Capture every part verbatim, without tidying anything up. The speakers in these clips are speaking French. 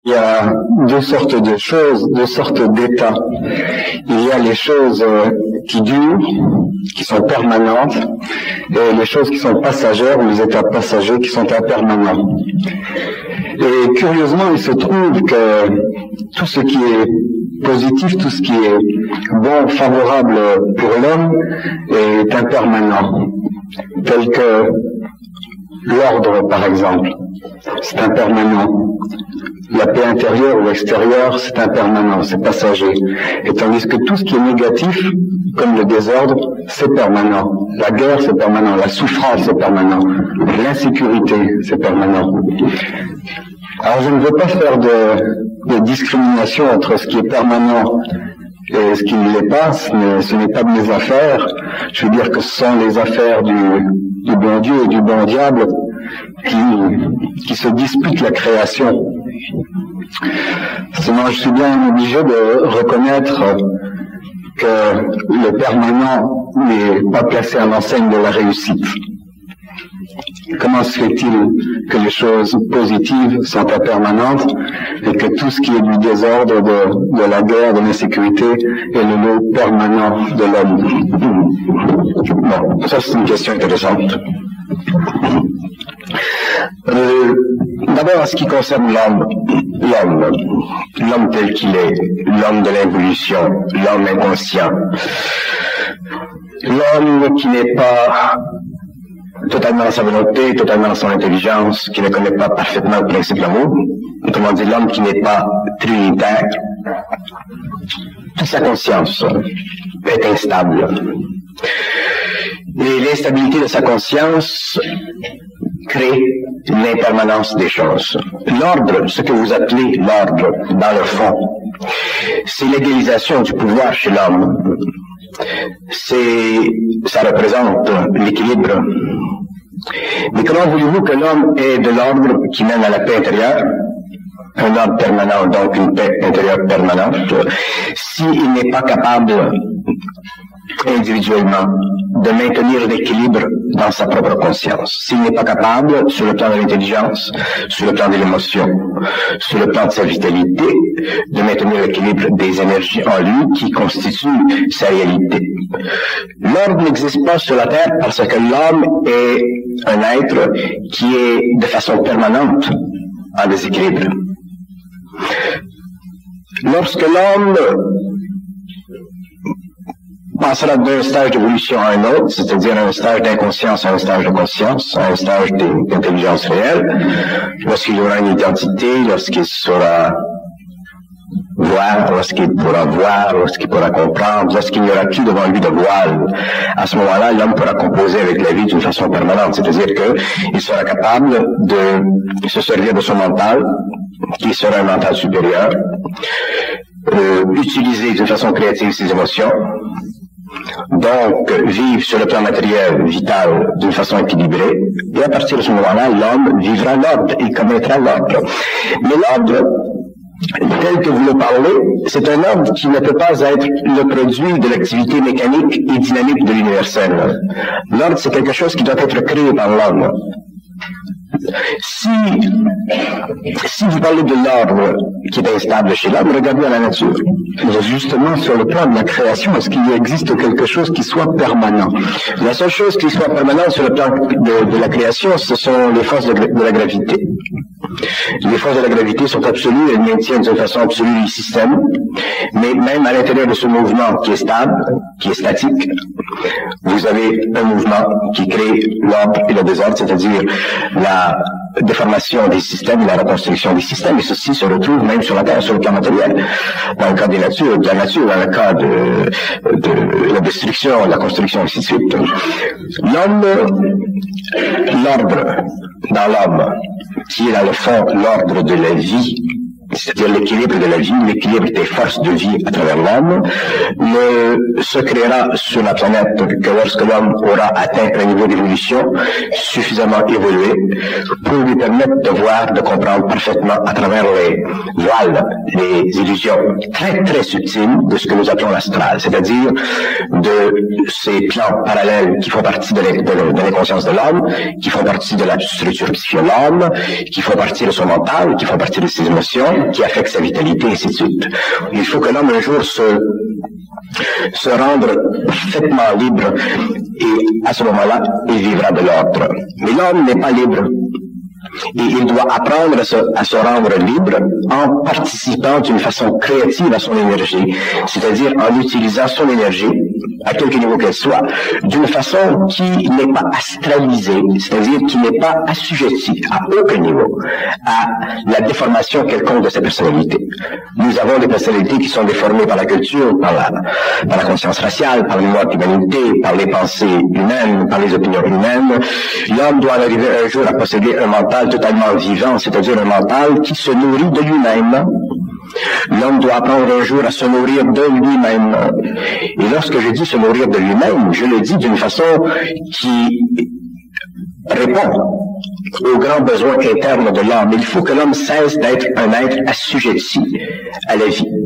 Il y a deux sortes de choses, deux sortes d'états. Il y a les choses qui durent, qui sont permanentes, et les choses qui sont passagères, ou les états passagers qui sont impermanents. Et curieusement, il se trouve que tout ce qui est positif, tout ce qui est bon, favorable pour l'homme, est impermanent. Tel que l'ordre, par exemple, c'est impermanent. La paix intérieure ou extérieure, c'est impermanent, c'est passager. Et tandis que tout ce qui est négatif, comme le désordre, c'est permanent. La guerre, c'est permanent. La souffrance, c'est permanent. L'insécurité, c'est permanent. Alors, je ne veux pas faire de, de discrimination entre ce qui est permanent et ce qui ne l'est pas. Mais ce n'est pas de mes affaires. Je veux dire que ce sont les affaires du, du bon Dieu et du bon diable qui, qui se disputent la création. Sinon, je suis bien obligé de reconnaître que le permanent n'est pas placé à l'enseigne de la réussite. Comment se fait-il que les choses positives sont impermanentes et que tout ce qui est du désordre, de, de la guerre, de l'insécurité est le lot permanent de l'homme? Bon, ça c'est une question intéressante. Euh, D'abord, en ce qui concerne l'homme, l'homme, l'homme tel qu'il est, l'homme de l'involution, l'homme inconscient, l'homme qui n'est pas totalement dans sa volonté, totalement dans son intelligence, qui ne connaît pas parfaitement le principe de l'amour, autrement dit, l'homme qui n'est pas trinitaire, toute sa conscience est instable. Et l'instabilité de sa conscience crée l'impermanence des choses. L'ordre, ce que vous appelez l'ordre, dans le fond, c'est l'égalisation du pouvoir chez l'homme. C'est, ça représente l'équilibre. Mais comment voulez-vous que l'homme ait de l'ordre qui mène à la paix intérieure, un ordre permanent, donc une paix intérieure permanente, s'il n'est pas capable individuellement de maintenir l'équilibre dans sa propre conscience, s'il n'est pas capable, sur le plan de l'intelligence, sur le plan de l'émotion, sur le plan de sa vitalité, de maintenir l'équilibre des énergies en lui qui constituent sa réalité. L'ordre n'existe pas sur la Terre parce que l'homme est un être qui est de façon permanente en déséquilibre. Lorsque l'homme passera d'un stage d'évolution à un autre, c'est-à-dire un stage d'inconscience à un stage de conscience, à un stage d'intelligence réelle, lorsqu'il aura une identité, lorsqu'il saura voir, lorsqu'il pourra voir, lorsqu'il pourra comprendre, lorsqu'il n'y aura plus devant lui de voile, à ce moment-là, l'homme pourra composer avec la vie d'une façon permanente, c'est-à-dire qu'il sera capable de se servir de son mental, qui sera un mental supérieur, euh, utiliser d'une façon créative ses émotions, donc vivre sur le plan matériel, vital, d'une façon équilibrée, et à partir de ce moment-là, l'homme vivra l'ordre, il connaîtra l'ordre. Mais l'ordre, tel que vous le parlez, c'est un ordre qui ne peut pas être le produit de l'activité mécanique et dynamique de l'universel. L'ordre, c'est quelque chose qui doit être créé par l'homme. Si, si vous parlez de l'ordre qui est instable chez l'homme, regardez à la nature. Justement, sur le plan de la création, est-ce qu'il existe quelque chose qui soit permanent? La seule chose qui soit permanente sur le plan de, de la création, ce sont les forces de, de la gravité. Les forces de la gravité sont absolues, elles maintiennent d'une façon absolue les systèmes, mais même à l'intérieur de ce mouvement qui est stable, qui est statique, vous avez un mouvement qui crée l'ordre et le désordre, c'est-à-dire la déformation des systèmes et la reconstruction des systèmes, et ceci se retrouve même sur la Terre, sur le plan matériel. Dans le cas des natures, de la nature, dans le cas de, de la destruction, de la construction, et ainsi de suite. L'homme, l'ordre dans l'homme, qui est dans le fond l'ordre de la vie, c'est-à-dire l'équilibre de la vie, l'équilibre des forces de vie à travers l'homme, ne se créera sur la planète que lorsque l'homme aura atteint un niveau d'évolution suffisamment évolué pour lui permettre de voir, de comprendre parfaitement à travers les voiles, les illusions très très subtiles de ce que nous appelons l'astral, c'est-à-dire de ces plans parallèles qui font partie de l'inconscience de l'homme, qui font partie de la structure psychique de l'homme, qui font partie de son mental, qui font partie de ses émotions, émotionnelle qui affecte sa vitalité, et ainsi de suite. Il faut que l'homme un jour se, se rende parfaitement libre, et à ce moment-là, il vivra de l'ordre. Mais l'homme n'est pas libre. Et il doit apprendre à se, à se rendre libre en participant d'une façon créative à son énergie, c'est-à-dire en utilisant son énergie, à quelque niveau qu'elle soit, d'une façon qui n'est pas astralisée, c'est-à-dire qui n'est pas assujettie à aucun niveau à la déformation quelconque de sa personnalité. Nous avons des personnalités qui sont déformées par la culture, par la, par la conscience raciale, par les lois de l'humanité, par les pensées humaines, par les opinions humaines. L'homme doit arriver un jour à posséder un mental totalement vivant, c'est-à-dire un mental qui se nourrit de lui-même. L'homme doit apprendre un jour à se nourrir de lui-même. Et lorsque je dis se nourrir de lui-même, je le dis d'une façon qui répond aux grands besoins internes de l'homme. Il faut que l'homme cesse d'être un être assujetti à la vie.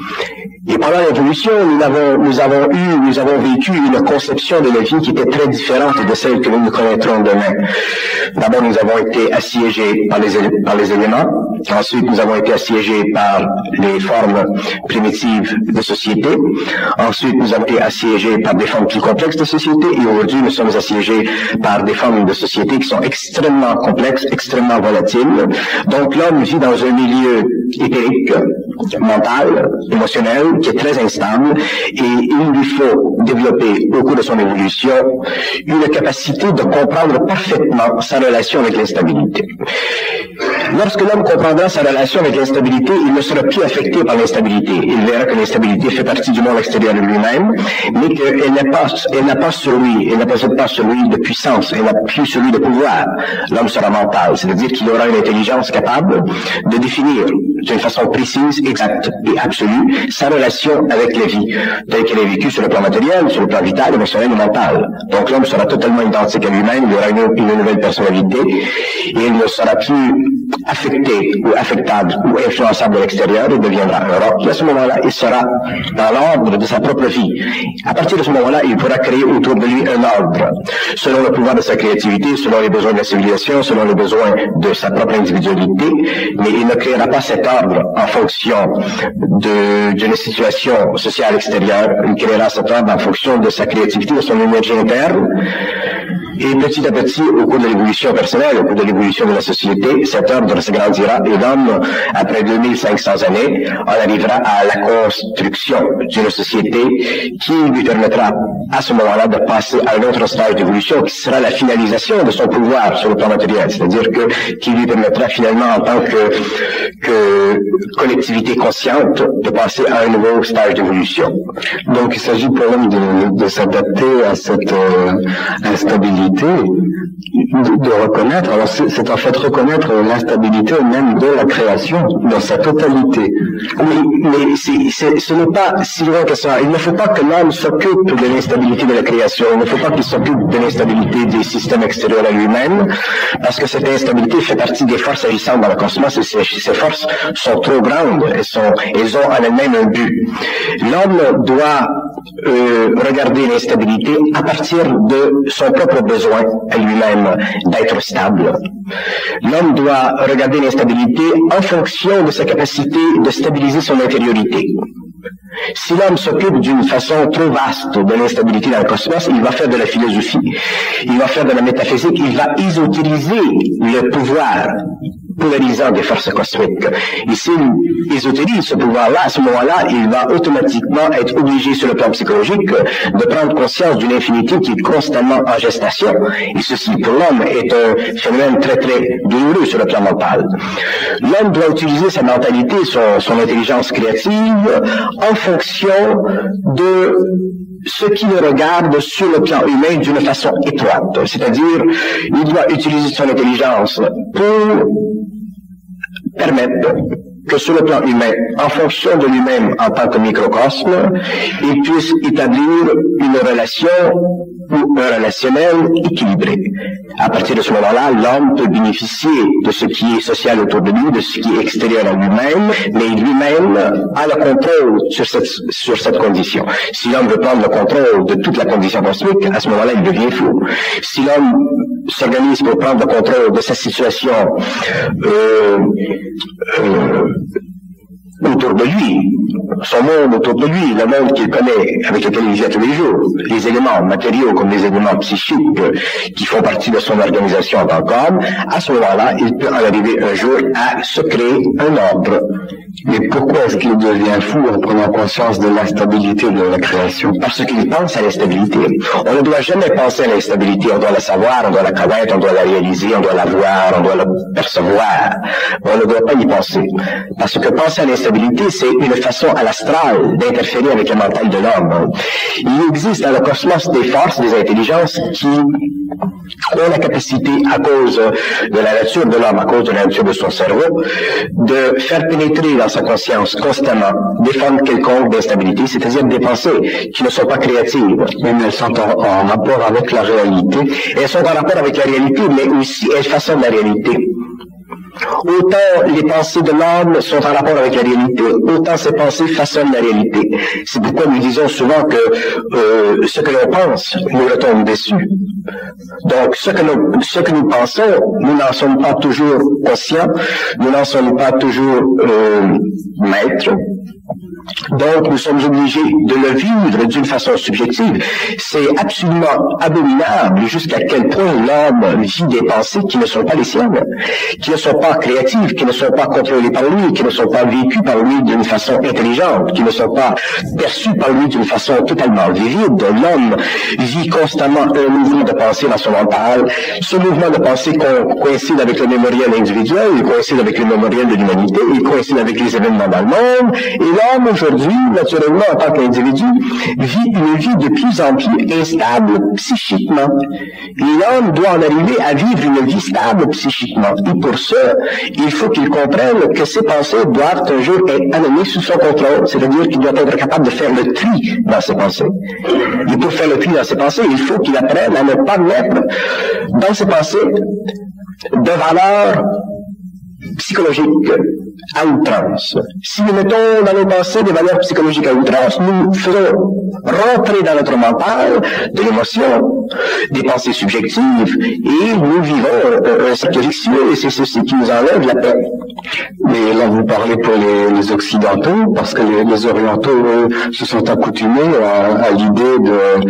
Et pendant l'évolution, nous avons, nous avons eu, nous avons vécu une conception de la vie qui était très différente de celle que nous nous connaîtrons demain. D'abord, nous avons été assiégés par les, par les éléments. Ensuite, nous avons été assiégés par les formes primitives de société. Ensuite, nous avons été assiégés par des formes plus complexes de société. Et aujourd'hui, nous sommes assiégés par des formes de société qui sont extrêmement complexes, extrêmement volatiles. Donc, l'homme vit dans un milieu éthérique, mental, émotionnel, qui est très instable, et il lui faut développer au cours de son évolution une capacité de comprendre parfaitement sa relation avec l'instabilité. Lorsque l'homme comprendra sa relation avec l'instabilité, il ne sera plus affecté par l'instabilité. Il verra que l'instabilité fait partie du monde extérieur de lui-même, mais qu'elle n'a pas, elle n'a pas sur lui, elle n'a pas celui de puissance, elle n'a plus celui de pouvoir. L'homme sera mental, c'est-à-dire qu'il aura une intelligence capable de définir d'une façon précise, exacte et absolue sa relation avec la vie, telle qu'elle est vécue sur le plan matériel, sur le plan vital, émotionnel et mental. Donc l'homme sera totalement identique à lui-même, il aura une, une nouvelle personnalité, et il ne sera plus affecté ou affectable ou influençable de l'extérieur, il deviendra un roc. Et à ce moment-là, il sera dans l'ordre de sa propre vie. À partir de ce moment-là, il pourra créer autour de lui un ordre, selon le pouvoir de sa créativité, selon les besoins de la civilisation, selon les besoins de sa propre individualité, mais il ne créera pas cet ordre en fonction de, d'une situation sociale extérieure, il créera cet ordre en fonction de sa créativité, de son énergie interne. Et petit à petit, au cours de l'évolution personnelle, au cours de l'évolution de la société, cet ordre s'agrandira et l'homme, après deux mille cinq cents années, on arrivera à la construction d'une société qui lui permettra à ce moment-là de passer à un autre stage d'évolution qui sera la finalisation de son pouvoir sur le plan matériel, c'est-à-dire que qui lui permettra finalement en tant que, que collectivité consciente de passer à un nouveau stage d'évolution. Donc il s'agit pour l'homme de, de s'adapter à cette euh, instabilité, de, de reconnaître, alors c'est, c'est en fait reconnaître l'instabilité même de la création dans sa totalité. Oui, mais c'est, c'est, ce n'est pas si loin que ça. Il ne faut pas que l'homme s'occupe de l'instabilité de la création, il ne faut pas qu'il s'occupe de l'instabilité des systèmes extérieurs à lui-même, parce que cette instabilité fait partie des forces agissantes dans le cosmos, et ces, ces forces sont trop grandes, elles, sont, elles ont en elles-mêmes un but. L'homme doit euh, regarder l'instabilité à partir de son propre besoin à lui-même d'être stable. L'homme doit regarder l'instabilité en fonction de sa capacité de stabiliser son intériorité. Si l'homme s'occupe d'une façon trop vaste de l'instabilité dans le cosmos, il va faire de la philosophie, il va faire de la métaphysique, il va ésotériser le pouvoir polarisant des forces cosmiques. Et s'il ésotérise ce pouvoir-là, à ce moment-là, il va automatiquement être obligé sur le plan psychologique de prendre conscience d'une infinité qui est constamment en gestation. Et ceci, pour l'homme, est un phénomène très très douloureux sur le plan mental. L'homme doit utiliser sa mentalité, son, son intelligence créative, en fonction de ce qui le regarde sur le plan humain d'une façon étroite. C'est-à-dire, il doit utiliser son intelligence pour permettre que sur le plan humain, en fonction de lui-même en tant que microcosme, il puisse établir une relation ou un relationnel équilibré. À partir de ce moment-là, l'homme peut bénéficier de ce qui est social autour de lui, de ce qui est extérieur à lui-même, mais lui-même a le contrôle sur cette, sur cette condition. Si l'homme veut prendre le contrôle de toute la condition cosmique, à ce moment-là, il devient fou. Si l'homme s'organise pour prendre le contrôle de sa situation euh, euh, autour de lui, son monde autour de lui, le monde qu'il connaît, avec lequel il vit tous les jours, les éléments matériaux comme les éléments psychiques qui font partie de son organisation en tant qu'homme, à ce moment-là, il peut en arriver un jour à se créer un ordre. Mais pourquoi est-ce qu'il devient fou en prenant conscience de l'instabilité de la création? Parce qu'il pense à l'instabilité. On ne doit jamais penser à l'instabilité. On doit la savoir, on doit la connaître, on doit la réaliser, on doit la voir, on doit la percevoir. On ne doit pas y penser. Parce que penser à l'instabilité, c'est une façon à l'astral d'interférer avec le mental de l'homme. Il existe dans le cosmos des forces, des intelligences qui ont la capacité, à cause de la nature de l'homme, à cause de la nature de son cerveau, de faire pénétrer dans sa conscience constamment des formes quelconques d'instabilité, c'est-à-dire des pensées qui ne sont pas créatives. Mais elles sont en, en rapport avec la réalité. Elles sont en rapport avec la réalité, mais aussi elles façonnent la réalité. Autant les pensées de l'homme sont en rapport avec la réalité, autant ces pensées façonnent la réalité. C'est pourquoi nous disons souvent que euh, ce que l'on pense nous retombe dessus. Donc, ce que nous, ce que nous pensons, nous n'en sommes pas toujours conscients, nous n'en sommes pas toujours euh, maîtres. Donc, nous sommes obligés de le vivre d'une façon subjective. C'est absolument abominable jusqu'à quel point l'homme vit des pensées qui ne sont pas les siennes, qui ne sont pas créatives, qui ne sont pas contrôlées par lui, qui ne sont pas vécues par lui d'une façon intelligente, qui ne sont pas perçues par lui d'une façon totalement vivide. L'homme vit constamment un mouvement de pensée dans son mental. Ce mouvement de pensée co coïncide avec le mémoriel individuel, il coïncide avec le mémoriel de l'humanité, il coïncide avec les événements dans le monde, et l'homme aujourd'hui, naturellement, en tant qu'individu, vit une vie de plus en plus instable psychiquement. Et l'homme doit en arriver à vivre une vie stable psychiquement. Et pour ça, il faut qu'il comprenne que ses pensées doivent un jour être amenées sous son contrôle, c'est-à-dire qu'il doit être capable de faire le tri dans ses pensées. Et pour faire le tri dans ses pensées, il faut qu'il apprenne à ne pas mettre dans ses pensées de valeurs psychologiques à outrance. Si nous mettons dans nos pensées des valeurs psychologiques à outrance, nous faisons rentrer dans notre mental de l'émotion, des pensées subjectives, et nous vivons un cercle vicieux, et c'est ceci qui nous enlève la paix. Mais là, vous parlez pour les, les Occidentaux, parce que les, les Orientaux, eux, se sont accoutumés à, à l'idée de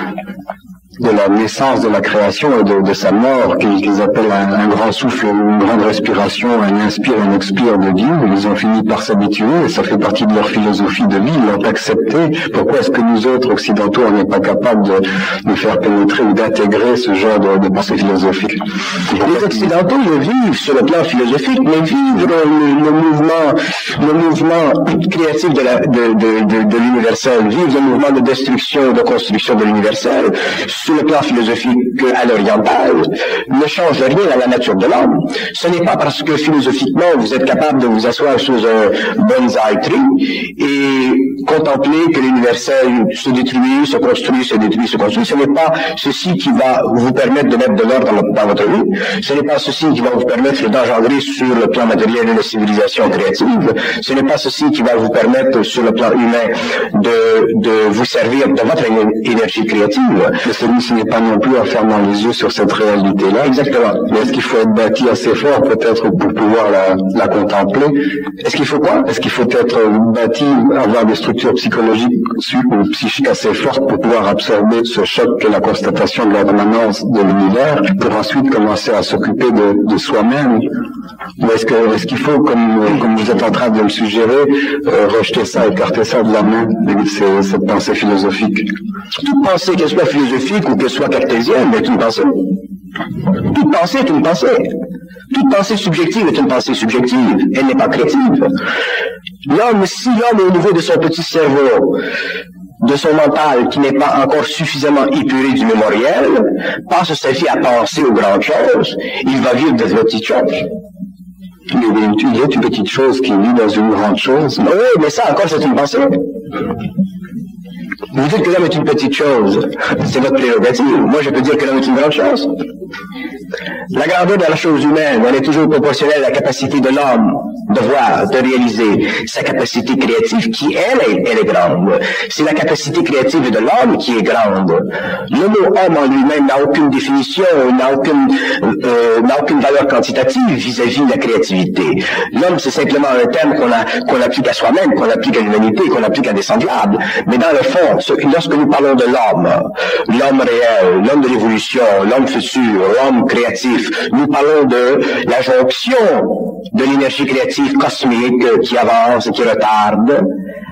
de la naissance de la création et de, de sa mort, qu'ils appellent un, un grand souffle, une grande respiration, un inspire, un expire de Dieu. Ils ont fini par s'habituer, et ça fait partie de leur philosophie de vie, ils l'ont accepté. Pourquoi est-ce que nous autres, occidentaux, on n'est pas capables de, de faire pénétrer ou d'intégrer ce genre de, de pensée philosophique? Les Occidentaux le vivent sur le plan philosophique, mais vivre le, le mouvement le mouvement créatif de la, de, de, de, de l'universel, vivre le mouvement de destruction, de construction de l'universel, sur le plan philosophique à l'oriental, ne change rien à la nature de l'homme. Ce n'est pas parce que philosophiquement vous êtes capable de vous asseoir sous un bonsaï tree et contempler que l'universel se détruit, se construit, se détruit, se construit. Ce n'est pas ceci qui va vous permettre de mettre de l'ordre dans, dans votre vie. Ce n'est pas ceci qui va vous permettre d'engendrer sur le plan matériel une civilisation créative. Ce n'est pas ceci qui va vous permettre sur le plan humain de, de vous servir de votre énergie créative. Mais celui-ci n'est pas non plus en fermant les yeux sur cette réalité-là. Exactement. Mais est-ce qu'il faut être bâti assez fort peut-être pour pouvoir la, la contempler? Est-ce qu'il faut quoi? Est-ce qu'il faut être bâti, avoir des structures psychologiques ou psychiques assez fortes pour pouvoir absorber ce choc que la constatation de la permanence de l'univers, pour ensuite commencer à s'occuper de, de soi-même? Ou est-ce que, est-ce qu'il faut, comme, comme vous êtes en train de me suggérer, euh, rejeter ça, écarter ça de la main, c'est, cette pensée philosophique? Toute pensée, qu'elle soit philosophique ou qu'elle soit cartésienne, est une pensée. Toute pensée est une pensée. Toute pensée subjective est une pensée subjective. Elle n'est pas créative. L'homme, si l'homme est au niveau de son petit cerveau, de son mental qui n'est pas encore suffisamment épuré du mémoriel, passe sa vie à penser aux grandes choses, il va vivre de petites choses. Mais il y a une petite chose qui vit dans une grande chose. Oui, mais ça encore c'est une pensée. Vous dites que l'homme est une petite chose. C'est votre prérogative. Moi, je peux dire que l'homme est une grande chose. La grandeur de la chose humaine, elle est toujours proportionnelle à la capacité de l'homme de voir, de réaliser sa capacité créative qui, elle, est, elle est grande. C'est la capacité créative de l'homme qui est grande. Le mot homme en lui-même n'a aucune définition, n'a aucune, euh, n'a aucune valeur quantitative vis-à-vis de la créativité. L'homme, c'est simplement un terme qu'on a, qu'on applique à soi-même, qu'on applique à l'humanité, qu'on applique à des semblables. Mais dans le fond, ce, lorsque nous parlons de l'homme, l'homme réel, l'homme de l'évolution, l'homme futur, l'homme créatif, nous parlons de la jonction de l'énergie créative cosmique qui avance et qui retarde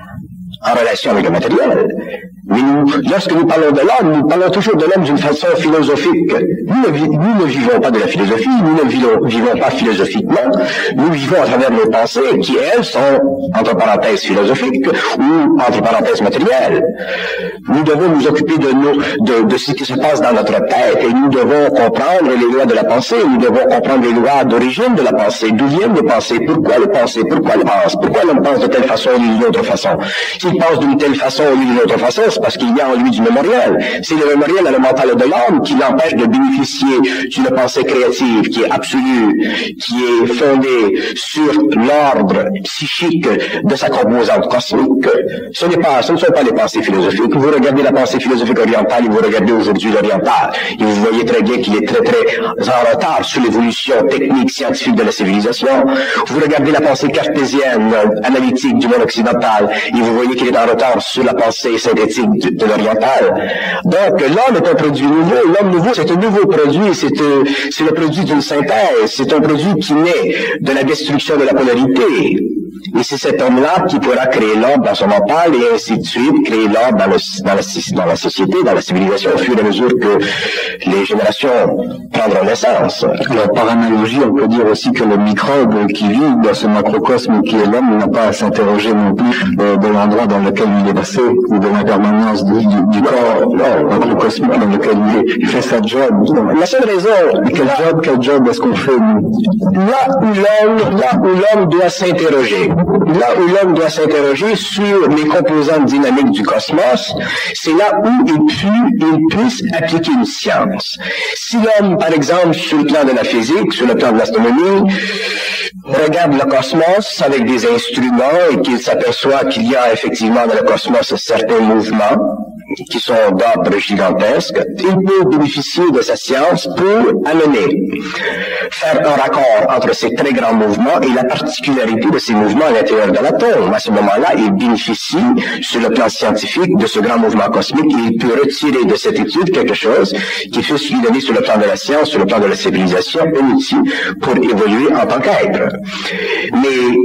en relation avec le matériel. Mais nous, lorsque nous parlons de l'homme, nous parlons toujours de l'homme d'une façon philosophique. Nous ne, nous ne vivons pas de la philosophie, nous ne vivons, vivons pas philosophiquement, nous vivons à travers nos pensées qui, elles, sont, entre parenthèses, philosophiques ou, entre parenthèses, matérielles. Nous devons nous occuper de, nos, de, de ce qui se passe dans notre tête et nous devons comprendre les lois de la pensée, nous devons comprendre les lois d'origine de la pensée, d'où viennent les pensées, pourquoi les pensées, pourquoi les pensent, pourquoi l'homme pense de telle façon ou d'une autre façon. S'il pense d'une telle façon ou d'une autre façon, c'est parce qu'il y a en lui du mémoriel. C'est le mémoriel à le mental de l'homme qui l'empêche de bénéficier d'une pensée créative qui est absolue, qui est fondée sur l'ordre psychique de sa composante cosmique. Ce n'est pas, ce ne sont pas les pensées philosophiques. Vous regardez la pensée philosophique orientale et vous regardez aujourd'hui l'oriental. Et vous voyez très bien qu'il est très très en retard sur l'évolution technique, scientifique de la civilisation. Vous regardez la pensée cartésienne, analytique du monde occidental et vous voyez qu'il est en retard sur la pensée synthétique de, de l'oriental. Donc, l'homme est un produit nouveau. L'homme nouveau, c'est un nouveau produit. C'est euh, c'est le produit d'une synthèse. C'est un produit qui naît de la destruction de la polarité. Et c'est cet homme-là qui pourra créer l'ordre dans son mental et ainsi de suite, créer l'ordre dans, le, dans, la, dans la société, dans la civilisation, au fur et à mesure que les générations prendront naissance. Alors, par analogie, on peut dire aussi que le microbe qui vit dans ce macrocosme qui est l'homme n'a pas à s'interroger non plus euh, de l'endroit dans lequel il est passé ou de l'impermanence du, du, du corps macrocosmique dans lequel il est. Il fait sa job. La seule raison, quel là, job, quel job est-ce qu'on fait là où l'homme, là où l'homme doit s'interroger, là où l'homme doit s'interroger sur les composantes dynamiques du cosmos, c'est là où il, pu, il puisse appliquer une science. Si l'homme, par exemple, sur le plan de la physique, sur le plan de l'astronomie, regarde le cosmos avec des instruments et qu'il s'aperçoit qu'il y a effectivement dans le cosmos certains mouvements qui sont d'ordre gigantesque, il peut bénéficier de sa science pour amener, faire un raccord entre ces très grands mouvements et la particularité de ces mouvements à l'intérieur de l'atome. À ce moment-là, il bénéficie, sur le plan scientifique, de ce grand mouvement cosmique et il peut retirer de cette étude quelque chose qui puisse lui donner sur le plan de la science, sur le plan de la civilisation, un outil pour évoluer en tant qu'être. Mais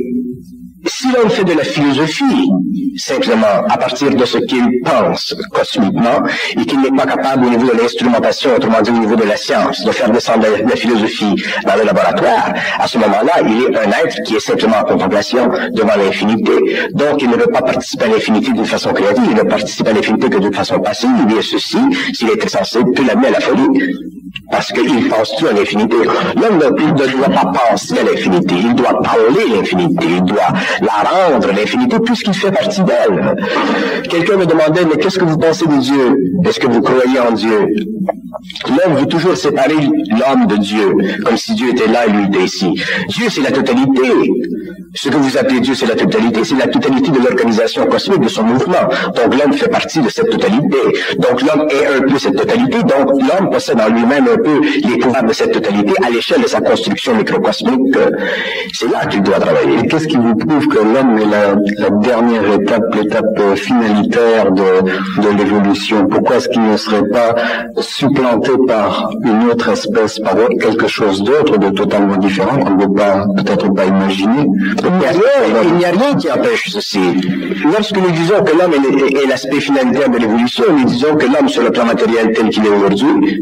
si l'homme fait de la philosophie, simplement à partir de ce qu'il pense cosmiquement, et qu'il n'est pas capable au niveau de l'instrumentation, autrement dit au niveau de la science, de faire descendre la, la philosophie dans le laboratoire, à ce moment-là, il est un être qui est simplement en contemplation devant l'infinité. Donc, il ne veut pas participer à l'infinité d'une façon créative, il ne participe à l'infinité que d'une façon passive, et ceci, s'il est insensé, peut l'amener à la folie. Parce qu'il pense tout à l'infinité. L'homme ne, ne doit pas penser à l'infinité, il doit parler l'infinité, il doit la rendre l'infinité puisqu'il fait partie d'elle. Quelqu'un me demandait, mais qu'est-ce que vous pensez de Dieu? Est-ce que vous croyez en Dieu? L'homme veut toujours séparer l'homme de Dieu, comme si Dieu était là et lui était ici. Dieu, c'est la totalité. Ce que vous appelez Dieu, c'est la totalité, c'est la totalité de l'organisation cosmique, de son mouvement. Donc l'homme fait partie de cette totalité. Donc l'homme est un peu cette totalité, donc l'homme possède en lui-même un peu les pouvoirs de cette totalité à l'échelle de sa construction microcosmique. C'est là qu'il doit travailler. Et qu'est-ce qui vous prouve que l'homme est la, la dernière étape, l'étape finalitaire de, de l'évolution? Pourquoi est-ce qu'il ne serait pas supplanté par une autre espèce, par quelque chose d'autre, de totalement différent, qu'on ne peut pas, peut-être pas imaginer? Il n'y a rien, il n'y a rien qui empêche ceci. Lorsque nous disons que l'homme est, est, est l'aspect finalitaire de l'évolution, nous disons que l'homme, sur le plan matériel tel qu'il est aujourd'hui,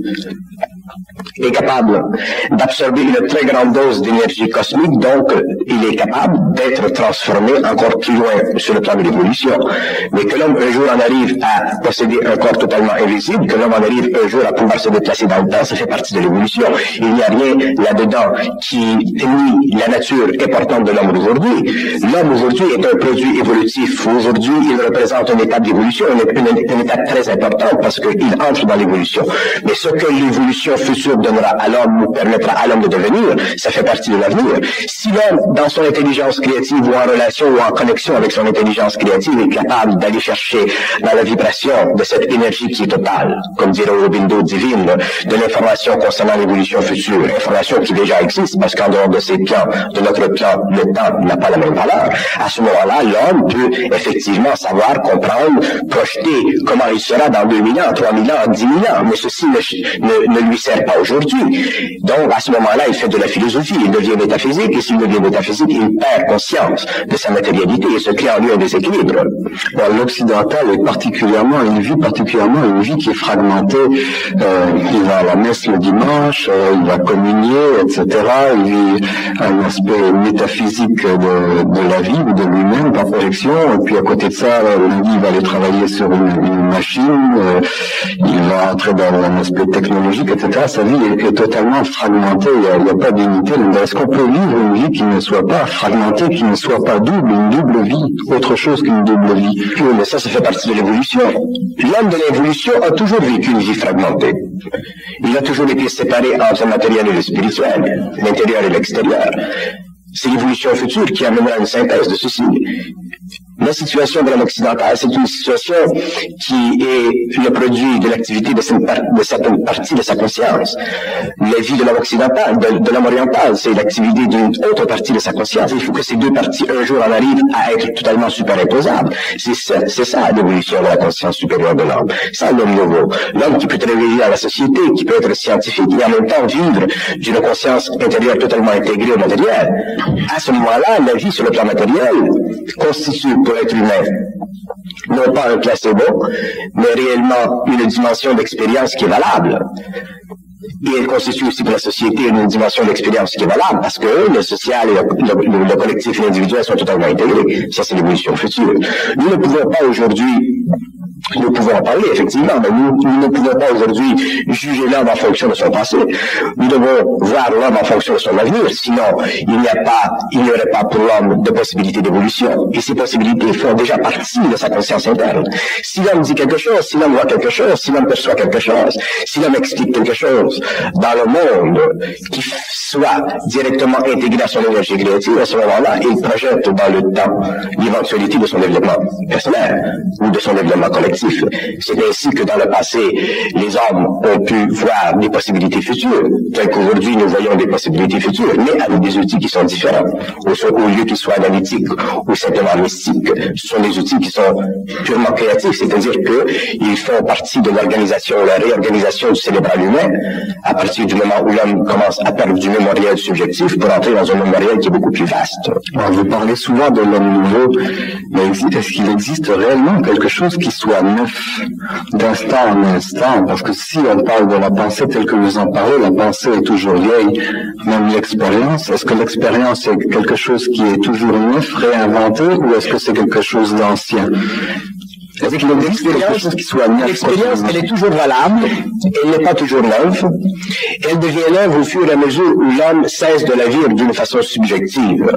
est capable d'absorber une très grande dose d'énergie cosmique, donc il est capable d'être transformé encore plus loin sur le plan de l'évolution. Mais que l'homme un jour en arrive à posséder un corps totalement invisible, que l'homme en arrive un jour à pouvoir se déplacer dans le temps, ça fait partie de l'évolution. Il n'y a rien là-dedans qui nie la nature importante de l'homme d'aujourd'hui. L'homme aujourd'hui est un produit évolutif. Aujourd'hui, il représente une étape d'évolution, une, une, une étape très importante parce qu'il entre dans l'évolution. Mais ce que l'évolution future donnera à l'homme ou permettra à l'homme de devenir, ça fait partie de l'avenir. Si l'homme, dans son intelligence créative ou en relation ou en connexion avec son intelligence créative, est capable d'aller chercher dans la vibration de cette énergie qui est totale, comme dirait Aurobindo, divine, de l'information concernant l'évolution future, information qui déjà existe, parce qu'en dehors de ces plans, de notre plan, le temps n'a pas la même valeur. À ce moment-là, l'homme peut effectivement savoir, comprendre, projeter comment il sera dans deux mille ans, trois mille ans, dix mille ans, mais ceci ne, ne, ne lui sert pas aujourd'hui. Donc, à ce moment-là, il fait de la philosophie, il devient métaphysique, et s'il devient métaphysique, il perd conscience de sa matérialité et se crée en lui un déséquilibre. Bon, l'occidental est particulièrement, il vit particulièrement une vie qui est fragmentée. Euh, il va à la messe le dimanche, euh, il va communier, et cetera. Il vit un aspect métaphysique de, de la vie ou de lui-même par projection. Et puis à côté de ça, lundi, il va aller travailler sur une, une machine. Euh, il va entrer dans un aspect technologique, et cetera. Sa vie est, est totalement fragmentée. Il n'y a, il y a pas d'unité. Est-ce qu'on peut vivre une vie qui ne soit pas fragmentée, qui ne soit pas double, une double vie, autre chose qu'une double vie? Oui, mais ça, ça fait partie de l'évolution. L'homme de l'évolution a toujours vécu une vie fragmentée. Il a toujours été séparé entre le matériel et le spirituel, l'intérieur et l'extérieur. C'est l'évolution future qui amènera une synthèse de ceci. La situation de l'homme occidental, c'est une situation qui est le produit de l'activité de, de certaines parties de sa conscience. La vie de l'homme occidental, de, de l'homme oriental, c'est l'activité d'une autre partie de sa conscience. Il faut que ces deux parties, un jour, en arrivent à être totalement superimposables. C'est ça, c'est ça l'évolution de la conscience supérieure de l'homme. Ça, l'homme nouveau. L'homme qui peut réveiller à la société, qui peut être scientifique et en même temps vivre d'une conscience intérieure totalement intégrée au matériel. À ce moment-là, la vie sur le plan matériel constitue pour l'être humain non pas un placebo, mais réellement une dimension d'expérience qui est valable. Et elle constitue aussi pour la société une dimension d'expérience qui est valable, parce que le social, et le, le, le collectif et l'individuel sont totalement intégrés. Ça, c'est l'évolution future. Nous ne pouvons pas aujourd'hui, nous pouvons en parler, effectivement, mais nous, nous ne pouvons pas aujourd'hui juger l'homme en fonction de son passé. Nous devons voir l'homme en fonction de son avenir, sinon il n'y a pas, il n'y aurait pas pour l'homme de possibilités d'évolution. Et ces possibilités font déjà partie de sa conscience interne. Si l'homme dit quelque chose, si l'homme voit quelque chose, si l'homme perçoit quelque chose, si l'homme explique quelque chose dans le monde qui soit directement intégré à son énergie créative, à ce moment-là, il projette dans le temps l'éventualité de son développement personnel ou de son développement collectif. C'est ainsi que dans le passé, les hommes ont pu voir des possibilités futures, tel qu'aujourd'hui nous voyons des possibilités futures, mais avec des outils qui sont différents. Au, au lieu qu'ils soient analytiques ou simplement mystiques, ce sont des outils qui sont purement créatifs, c'est-à-dire qu'ils font partie de l'organisation, la réorganisation du cérébral humain, à partir du moment où l'homme commence à perdre du mémoriel subjectif pour entrer dans un mémoriel qui est beaucoup plus vaste. Alors, vous parlez souvent de l'homme nouveau, mais est-ce qu'il existe réellement quelque chose qui soit neuf d'instant en instant? Parce que si on parle de la pensée telle que vous en parlez, la pensée est toujours vieille, même l'expérience. Est-ce que l'expérience est quelque chose qui est toujours neuf, réinventé, ou est-ce que c'est quelque chose d'ancien? Est-ce qu'il existe quelque chose qui soit neuf? L'expérience, elle est toujours valable, elle n'est pas toujours neuve. Elle devient neuve au fur et à mesure où l'homme cesse de la vivre d'une façon subjective.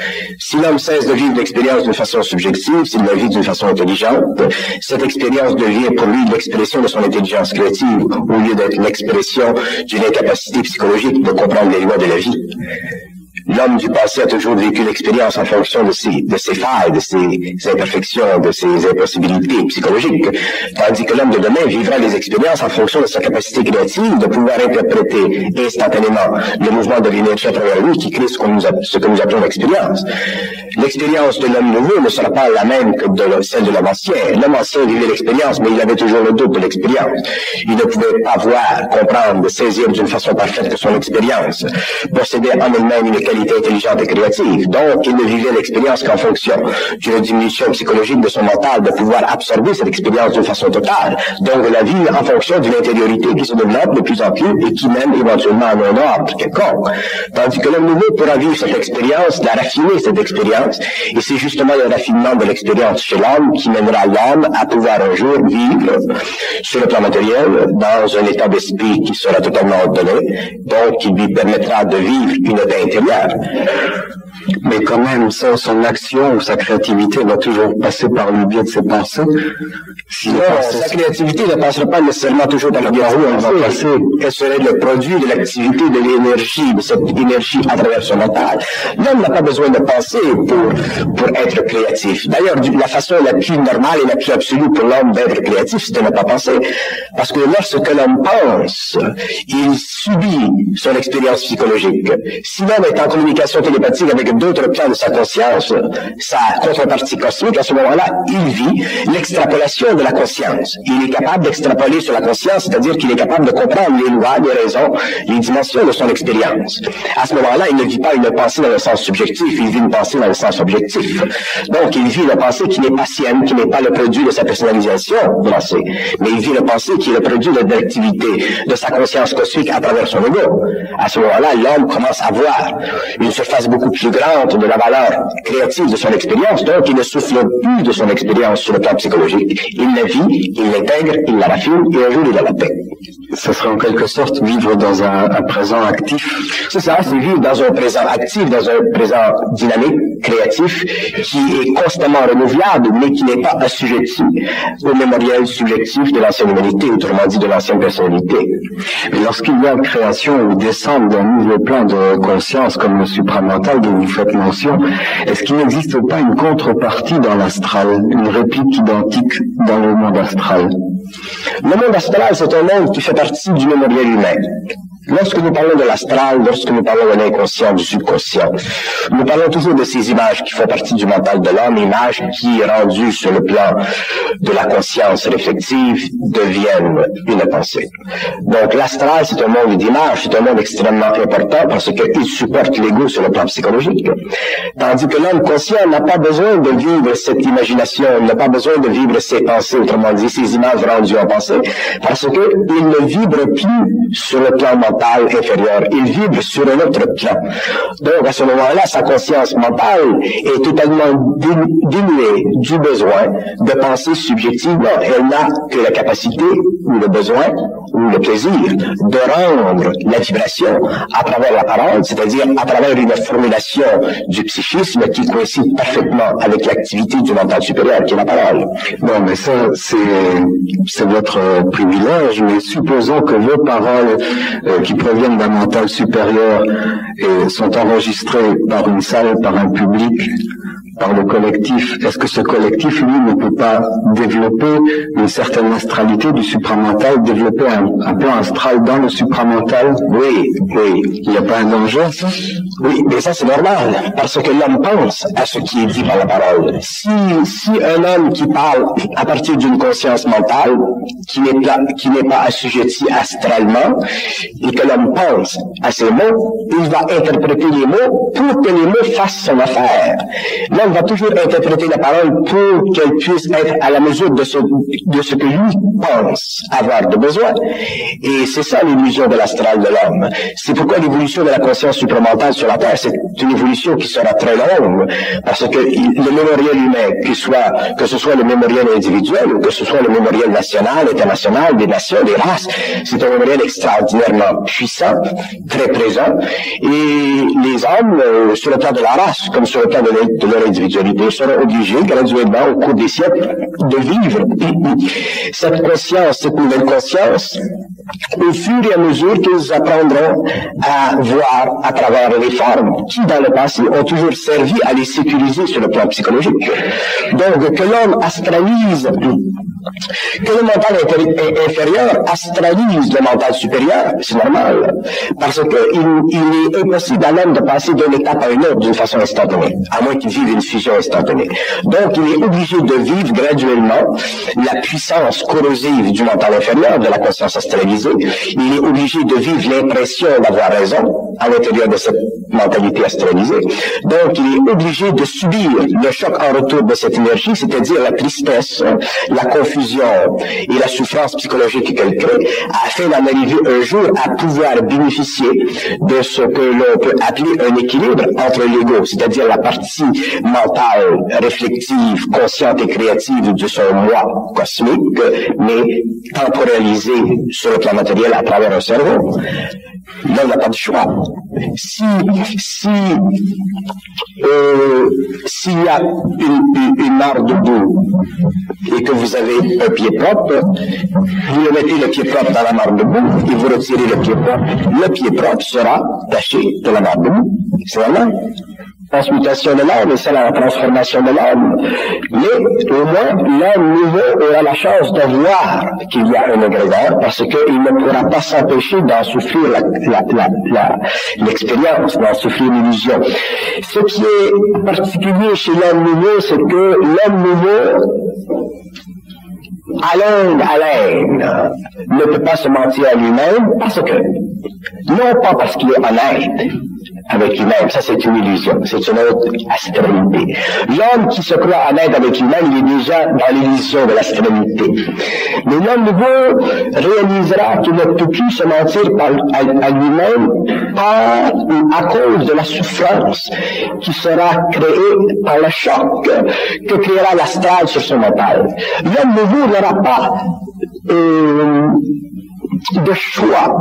Si l'homme cesse de vivre l'expérience d'une façon subjective, s'il la vit d'une façon intelligente, cette expérience devient pour lui l'expression de son intelligence créative, au lieu d'être l'expression d'une incapacité psychologique de comprendre les lois de la vie. L'homme du passé a toujours vécu l'expérience en fonction de ses, de ses failles, de ses imperfections, de ses impossibilités psychologiques, tandis que l'homme de demain vivra les expériences en fonction de sa capacité créative de pouvoir interpréter instantanément le mouvement de l'énergie à travers lui qui crée ce, qu'on nous a, ce que nous appelons l'expérience. L'expérience de l'homme nouveau ne sera pas la même que de celle de l'homme ancien. L'homme ancien vivait l'expérience, mais il avait toujours le doute de l'expérience. Il ne pouvait pas voir, comprendre, saisir d'une façon parfaite que son expérience possédait en elle-même une qualité intelligente et créative. Donc, il ne vivait l'expérience qu'en fonction d'une diminution psychologique de son mental, de pouvoir absorber cette expérience d'une façon totale. Donc, la vie en fonction d'une intériorité qui se développe de plus en plus et qui mène éventuellement à un ordre quelconque. Tandis que l'homme nouveau pourra vivre cette expérience, la raffiner cette expérience, et c'est justement le raffinement de l'expérience chez l'homme qui mènera l'homme à pouvoir un jour vivre sur le plan matériel dans un état d'esprit qui sera totalement ordonné, donc qui lui permettra de vivre une paix intérieure. Mais quand même, ça, son action ou sa créativité va toujours passer par le biais de ses pensées. Si non, sa créativité ne passera pas nécessairement toujours par le biais de ses pensées. Elle serait le produit de l'activité, de l'énergie, de cette énergie à travers son mental. L'homme n'a pas besoin de penser pour, pour être créatif. D'ailleurs, la façon la plus normale et la plus absolue pour l'homme d'être créatif, c'est de ne pas penser. Parce que lorsque l'homme pense, il subit son expérience psychologique. Si l'homme est en communication télépathique avec d'autres plans de sa conscience, sa contrepartie cosmique, à ce moment-là, il vit l'extrapolation de la conscience. Il est capable d'extrapoler sur la conscience, c'est-à-dire qu'il est capable de comprendre les lois, les raisons, les dimensions de son expérience. À ce moment-là, il ne vit pas une pensée dans le sens subjectif, il vit une pensée dans le sens objectif. Donc, il vit une pensée qui n'est pas sienne, qui n'est pas le produit de sa personnalisation de pensée, mais il vit une pensée qui est le produit de l'activité de sa conscience cosmique à travers son ego. À ce moment-là, l'homme commence à voir une surface beaucoup plus grande de la valeur créative de son expérience, donc il ne souffle plus de son expérience sur le plan psychologique. Il la vit, il l'intègre, il la raffine, et un jour il a la paix. Ce serait en quelque sorte vivre dans un, un présent actif. C'est ça, c'est vivre dans un présent actif, dans un présent dynamique, créatif, qui est constamment renouvelable, mais qui n'est pas assujetti au mémoriel subjectif de l'ancienne humanité, autrement dit de l'ancienne personnalité. Mais lorsqu'il y a création ou descente d'un nouveau plan de conscience comme le supramental dont vous faites mention, est-ce qu'il n'existe pas une contrepartie dans l'astral, une réplique identique dans le monde astral? Le monde astral, c'est un monde qui fait partie du mémoriel humain. Lorsque nous parlons de l'astral, lorsque nous parlons de l'inconscient, du subconscient, nous parlons toujours de ces images qui font partie du mental de l'homme, images qui, rendues sur le plan de la conscience réflexive, deviennent une pensée. Donc l'astral, c'est un monde d'images, c'est un monde extrêmement important parce qu'il supporte l'ego sur le plan psychologique. Tandis que l'homme conscient n'a pas besoin de vivre cette imagination, il n'a pas besoin de vivre ses pensées, autrement dit, ces images rendues en pensée, parce qu'il ne vibre plus sur le plan mental inférieur, il vibre sur un autre plan. Donc à ce moment-là, sa conscience mentale est totalement dénuée du besoin de penser subjectivement. Elle n'a que la capacité ou le besoin ou le plaisir de rendre la vibration à travers la parole, c'est-à-dire à travers une formulation du psychisme qui coïncide parfaitement avec l'activité du mental supérieur qui est la parole. Bon, mais ça, c'est, c'est votre privilège, mais supposons que vos paroles euh, qui proviennent d'un mental supérieur et sont enregistrées par une salle, par un public, par le collectif, est-ce que ce collectif, lui, ne peut pas développer une certaine astralité du supramental, développer un, un plan astral dans le supramental? Oui, oui. Il n'y a pas un danger, ça? Oui, mais ça c'est normal, parce que l'homme pense à ce qui est dit par la parole. Si, si un homme qui parle à partir d'une conscience mentale, qui n'est pas, qui n'est pas assujetti astralement, et que l'homme pense à ces mots, il va interpréter les mots pour que les mots fassent son affaire. L'homme va toujours interpréter la parole pour qu'elle puisse être à la mesure de ce, de ce que lui pense avoir de besoin. Et c'est ça l'illusion de l'astral de l'homme. C'est pourquoi l'évolution de la conscience supramentale sur la Terre, c'est une évolution qui sera très longue, parce que le mémoriel humain, que, soit, que ce soit le mémoriel individuel ou que ce soit le mémoriel national, international, des nations, des races, c'est un mémoriel extraordinairement puissant, très présent, et les hommes, euh, sur le plan de la race, comme sur le plan de, de leur individualité, seront obligés graduellement, au cours des siècles, de vivre cette conscience, cette nouvelle conscience, au fur et à mesure qu'ils apprendront à voir à travers les formes qui, dans le passé, ont toujours servi à les sécuriser sur le plan psychologique. Donc, que l'homme astralise, que le mental inférieur astralise le mental supérieur, c'est normal, parce qu'il il est impossible à l'homme de passer d'une étape à une autre d'une façon instantanée, à moins qu'il vive une fusion instantanée. Donc, il est obligé de vivre graduellement la puissance corrosive du mental inférieur, de la conscience astralisée. Il est obligé de vivre l'impression d'avoir raison à l'intérieur de cette mentalité astralisée. Donc, il est obligé de subir le choc en retour de cette énergie, c'est-à-dire la tristesse, la confusion et la souffrance psychologique qu'elle crée, afin d'en arriver un jour à pouvoir bénéficier de ce que l'on peut appeler un équilibre entre l'ego, c'est-à-dire la partie mentale, réflexive, consciente et créative de son moi cosmique, mais temporalisée sur le plan matériel à travers un cerveau, L'homme n'a pas de choix. Si, si, euh, s'il y a une, une, une mare de boue et que vous avez un pied propre, vous le mettez le pied propre dans la mare de boue et vous retirez le pied propre, le pied propre sera taché de la mare de boue. C'est la transmutation de l'âme, et c'est la transformation de l'âme. Mais au moins, l'homme nouveau aura la chance de voir qu'il y a un égrégore, parce qu'il ne pourra pas s'empêcher d'en souffrir la, la, la, la, l'expérience, d'en souffrir l'illusion. Ce qui est particulier chez l'homme nouveau, c'est que l'homme nouveau, à longue haleine, ne peut pas se mentir à lui-même, parce que, non pas parce qu'il est honnête avec lui-même, ça c'est une illusion, c'est une autre astralité. L'homme qui se croit honnête avec lui-même, il est déjà dans l'illusion de l'astralité. Mais l'homme nouveau réalisera qu'il ne peut plus se mentir par, à, à lui-même par ou à cause de la souffrance qui sera créée par le choc que créera l'astral sur son mental. L'homme nouveau n'aura pas euh, de choix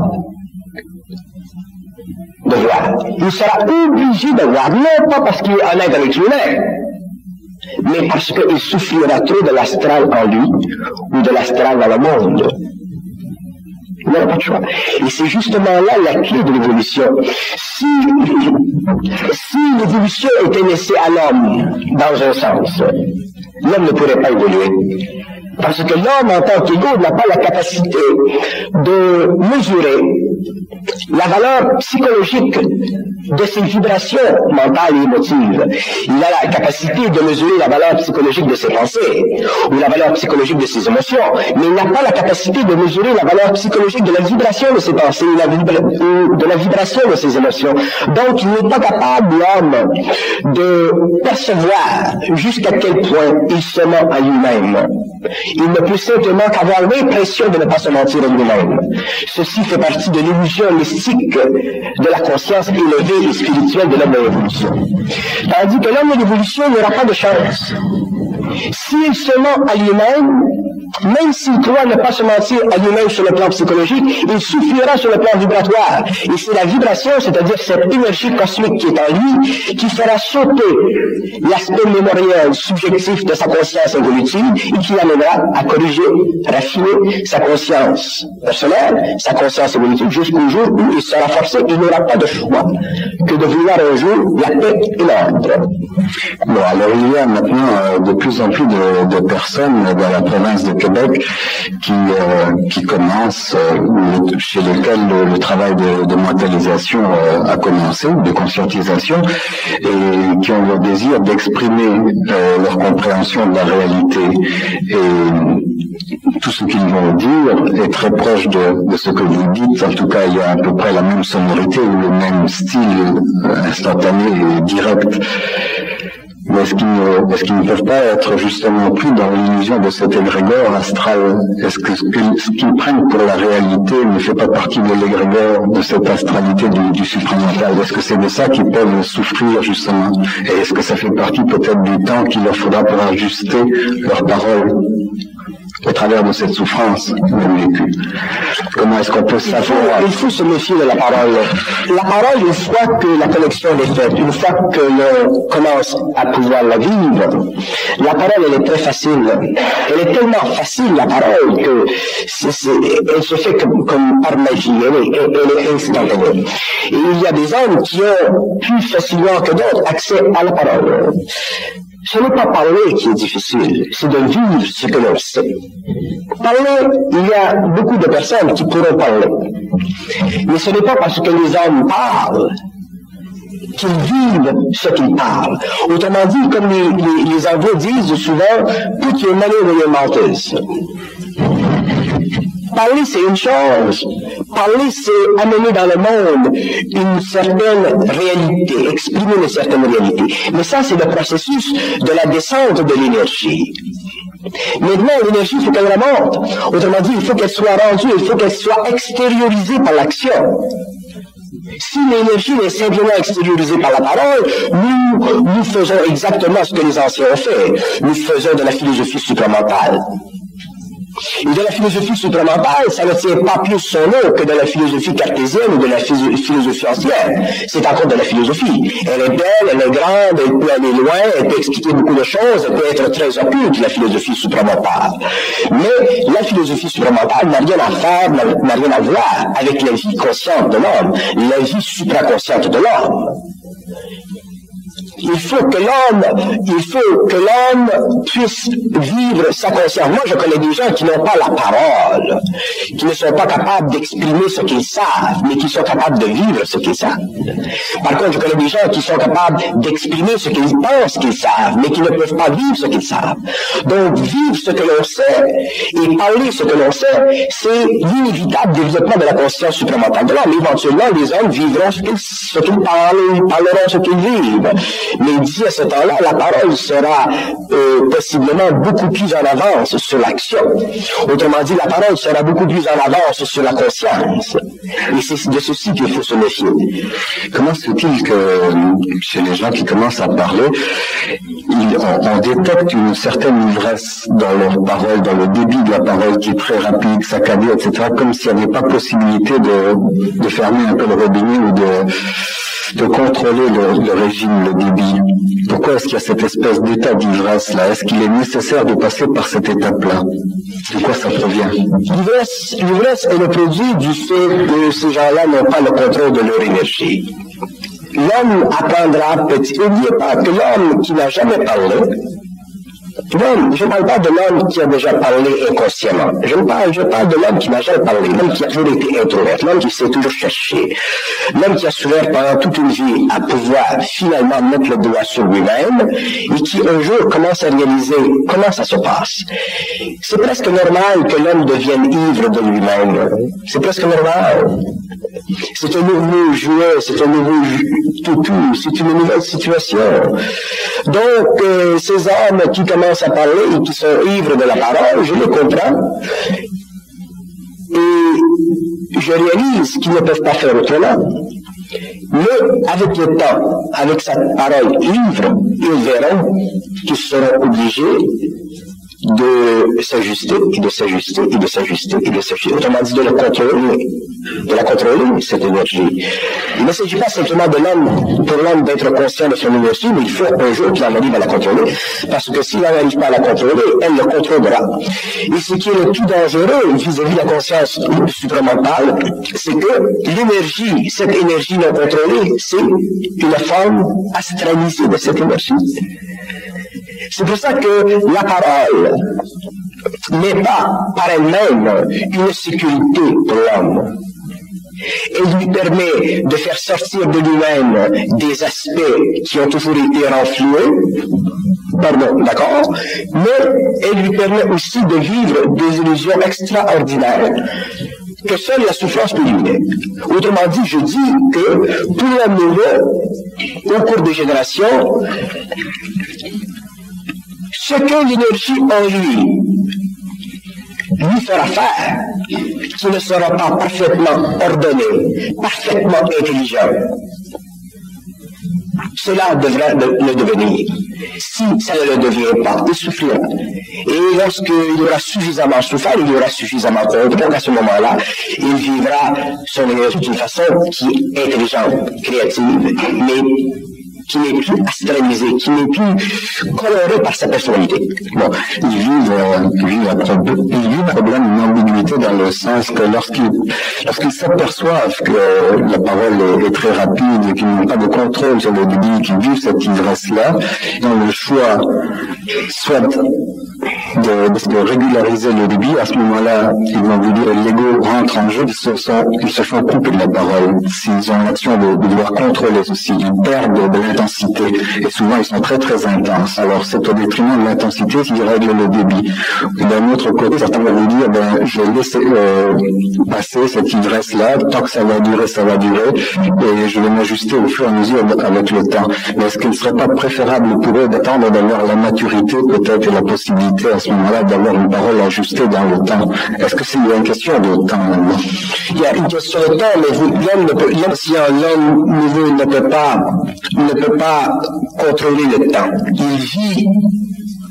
de voir. Il sera obligé de voir, non pas parce qu'il est honnête avec lui-même, mais parce qu'il souffrira trop de l'astral en lui ou de l'astral dans le monde. Il n'aura pas de choix. Et c'est justement là la clé de l'évolution. Si, si l'évolution était laissée à l'homme, dans un sens, l'homme ne pourrait pas évoluer. Parce que l'homme, en tant qu'égo, n'a pas la capacité de mesurer la valeur psychologique de ses vibrations mentales et émotives. Il a la capacité de mesurer la valeur psychologique de ses pensées, ou la valeur psychologique de ses émotions, mais il n'a pas la capacité de mesurer la valeur psychologique de la vibration de ses pensées, ou, la vibra- ou de la vibration de ses émotions. Donc, il n'est pas capable, l'homme, de percevoir jusqu'à quel point il se ment à lui-même. Il ne peut simplement qu'avoir l'impression de ne pas se mentir à lui-même. Ceci fait partie de l'illusion mystique de la conscience élevée et spirituelle de l'homme de l'évolution. Tandis que l'homme de l'évolution n'aura pas de chance. S'il se ment à lui-même, même s'il croit ne pas se mentir à lui-même sur le plan psychologique, il souffrira sur le plan vibratoire. Et c'est la vibration, c'est-à-dire cette énergie cosmique qui est en lui, qui fera sauter l'aspect mémoriel subjectif de sa conscience évolutive et qui l'amènera à corriger, raffiner sa conscience personnelle, sa conscience évolutive, jusqu'au jour où il sera forcé, il n'aura pas de choix que de vouloir un jour la paix et l'ordre. Bon, alors il y a maintenant euh, de plus en plus de, de personnes dans la province de Québec qui, euh, qui commencent, euh, le, chez lesquelles le, le travail de, de mentalisation euh, a commencé, de conscientisation, et qui ont le désir d'exprimer euh, leur compréhension de la réalité. Et tout ce qu'ils vont dire est très proche de, de ce que vous dites. En tout cas, il y a à peu près la même sonorité ou le même style euh, instantané et direct. Mais est-ce qu'ils ne, est-ce qu'ils ne peuvent pas être justement pris dans l'illusion de cet égrégore astral? Est-ce que ce qu'ils prennent pour la réalité ne fait pas partie de l'égrégore, de cette astralité du, du supramental? Est-ce que c'est de ça qu'ils peuvent souffrir justement? Et est-ce que ça fait partie peut-être du temps qu'il leur faudra pour ajuster leurs paroles au travers de cette souffrance qu'ils ont vécue? Comment est-ce qu'on peut savoir? Il faut se méfier de la parole. La parole, une fois que la connexion est faite, une fois que l'on commence à pouvoir la vivre, la parole, elle est très facile. Elle est tellement facile, la parole, que c'est, c'est, elle se fait comme, comme par magie. Elle est, elle est instantanée. Et il y a des hommes qui ont plus facilement que d'autres accès à la parole. Ce n'est pas parler qui est difficile, c'est de vivre ce que l'on sait. Parler, il y a beaucoup de personnes qui pourront parler. Mais ce n'est pas parce que les hommes parlent qu'ils vivent ce qu'ils parlent. Autrement dit, comme les, les, les Anglais disent souvent, put your money where your mouth is. Parler, c'est une chose. Parler, c'est amener dans le monde une certaine réalité, exprimer une certaine réalité. Mais ça, c'est le processus de la descente de l'énergie. Maintenant, l'énergie, il faut qu'elle remonte. Autrement dit, il faut qu'elle soit rendue, il faut qu'elle soit extériorisée par l'action. Si l'énergie est simplement extériorisée par la parole, nous, nous faisons exactement ce que les anciens ont fait. Nous faisons de la philosophie supramentale. Et de la philosophie supramentale, ça ne tient pas plus son nom que de la philosophie cartésienne ou de la philosophie ancienne. C'est encore de la philosophie. Elle est belle, elle est grande, elle peut aller loin, elle peut expliquer beaucoup de choses, elle peut être très occulte, la philosophie supramentale. Mais la philosophie supramentale n'a rien à faire, n'a rien à voir avec la vie consciente de l'homme, la vie supraconsciente de l'homme. Il faut que l'homme, il faut que l'homme puisse vivre sa conscience. Moi, je connais des gens qui n'ont pas la parole, qui ne sont pas capables d'exprimer ce qu'ils savent, mais qui sont capables de vivre ce qu'ils savent. Par contre, je connais des gens qui sont capables d'exprimer ce qu'ils pensent qu'ils savent, mais qui ne peuvent pas vivre ce qu'ils savent. Donc, vivre ce que l'on sait et parler ce que l'on sait, c'est l'inévitable développement de la conscience supramentale de l'homme. Éventuellement, les hommes vivront ce qu'ils, ce qu'ils parlent, ils parleront ce qu'ils vivent. Mais d'ici à ce temps-là, la parole sera euh, possiblement beaucoup plus en avance sur l'action. Autrement dit, la parole sera beaucoup plus en avance sur la conscience. Et c'est de ceci qu'il faut se méfier. Comment se fait-il que chez les gens qui commencent à parler, ils, on, on détecte une certaine ivresse dans leur parole, dans le débit de la parole qui est très rapide, saccadé, et cetera, comme s'il n'y avait pas possibilité de, de fermer un peu le robinet ou de... de contrôler le, le régime, le débit. Pourquoi est-ce qu'il y a cette espèce d'état d'ivresse-là? Est-ce qu'il est nécessaire de passer par cette étape-là? De quoi ça provient? L'ivresse, l'ivresse est le produit du fait que ces gens-là n'ont pas le contrôle de leur énergie. L'homme apprendra petit. N'oubliez pas que l'homme qui n'a jamais parlé, l'homme, je ne parle pas de l'homme qui a déjà parlé inconsciemment. Je parle, je parle de l'homme qui n'a jamais parlé, l'homme qui a toujours été introvert, l'homme qui s'est toujours cherché, l'homme qui a souffert pendant toute une vie à pouvoir finalement mettre le doigt sur lui-même et qui un jour commence à réaliser comment ça se passe. C'est presque normal que l'homme devienne ivre de lui-même. C'est presque normal. C'est un nouveau jouet, c'est un nouveau toutou, c'est une nouvelle situation. Donc, euh, ces hommes qui commencent à parler et qui sont ivres de la parole, je les comprends. Et je réalise qu'ils ne peuvent pas faire autrement. Mais avec le temps, avec sa parole ivre, ils verront qu'ils seront obligés de s'ajuster, et de s'ajuster, et de s'ajuster, et de s'ajuster. Autrement dit, de la contrôler, de la contrôler, cette énergie. Il ne s'agit pas simplement de l'homme, pour l'homme d'être conscient de son énergie, mais il faut un jour qu'il en arrive à la contrôler, parce que s'il n'arrive pas à la contrôler, elle le contrôlera. Et ce qui est le plus dangereux vis-à-vis de la conscience supramentale, c'est que l'énergie, cette énergie non contrôlée, c'est une forme astralisée de cette énergie. C'est pour ça que la parole n'est pas par elle-même une sécurité pour l'homme. Elle lui permet de faire sortir de lui-même des aspects qui ont toujours été renfloués, pardon, d'accord, mais elle lui permet aussi de vivre des illusions extraordinaires que seule la souffrance peut éliminer. Autrement dit, je dis que tout l'homme nouveau, au cours des générations, ce que l'énergie en lui lui fera faire, qui ne sera pas parfaitement ordonné, parfaitement intelligent, cela devrait le, le devenir. Si ça ne le devient pas, il souffrira. Et lorsqu'il aura suffisamment souffert, il aura suffisamment compris, à ce moment-là, il vivra son énergie d'une façon qui est intelligente, créative, mais qui n'est plus astralisé, qui n'est plus coloré par sa personnalité. Bon, ils vivent, euh, ils vivent un problème, ils vivent un problème, une ambiguïté dans le sens que lorsqu'ils, lorsqu'ils s'aperçoivent que la parole est, est très rapide et qu'ils n'ont pas de contrôle sur le débit, qu'ils vivent cette ivresse-là, ils ont le choix, soit de, de, de régulariser le débit. À ce moment-là, ils vont vous dire, l'ego rentre en jeu, ils se, sont, ils se font couper de la parole. S'ils ont l'action de, de devoir contrôler ceci, ils perdent de l'intensité. Et souvent, ils sont très, très intenses. Alors, c'est au détriment de l'intensité s'ils règlent le débit. Et d'un autre côté, certains vont vous dire, ben, je vais laisser euh, passer cette ivresse-là, tant que ça va durer, ça va durer, et je vais m'ajuster au fur et à mesure avec le temps. Mais est-ce qu'il ne serait pas préférable pour eux d'attendre d'avoir la maturité, peut-être, et la possibilité à ce moment-là d'avoir une parole ajustée dans le temps? Est-ce que c'est une question de temps maintenant? Il y a une question de temps, mais vous, l'homme ne peut, l'homme, si l'homme nouveau ne peut pas, ne peut pas contrôler le temps. Il vit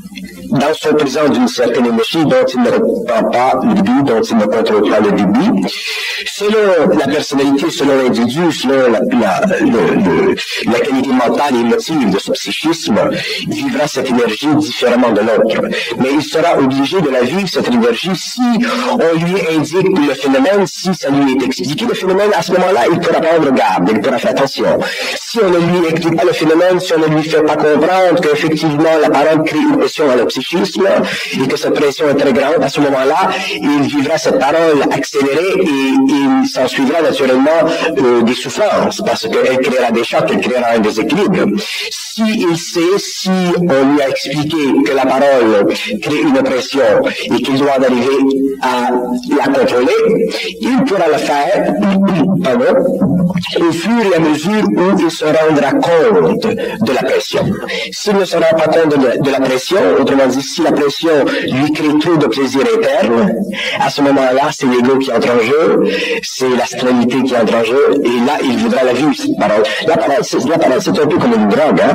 dans son présent d'une certaine énergie dont il ne reprend pas le débit, dont il ne contrôle pas le débit. Selon la personnalité, selon l'individu, selon la, la, le, le, la qualité mentale et émotive de son psychisme, il vivra cette énergie différemment de l'autre. Mais il sera obligé de la vivre, cette énergie, si on lui indique le phénomène, si ça lui est expliqué, le phénomène, à ce moment-là, il pourra prendre garde, il pourra faire attention. Si on ne lui explique pas le phénomène, si on ne lui fait pas comprendre qu'effectivement la parole crée une pression dans le psychisme et que cette pression est très grande, à ce moment-là, il vivra cette parole accélérée et il s'en suivra naturellement euh, des souffrances parce qu'elle créera des chocs, elle créera un déséquilibre. Si il sait, si on lui a expliqué que la parole crée une pression et qu'il doit arriver à la contrôler, il pourra le faire pardon, au fur et à mesure où il se rendra compte de la pression. S'il ne se rend pas compte de la, de la pression, autrement dit, si la pression lui crée trop de plaisir interne, à ce moment-là, c'est l'ego qui entre en jeu, c'est l'astralité qui entre en jeu, et là, il voudra la vivre, cette parole. La parole, c'est, la parole, c'est un peu comme une drogue, hein.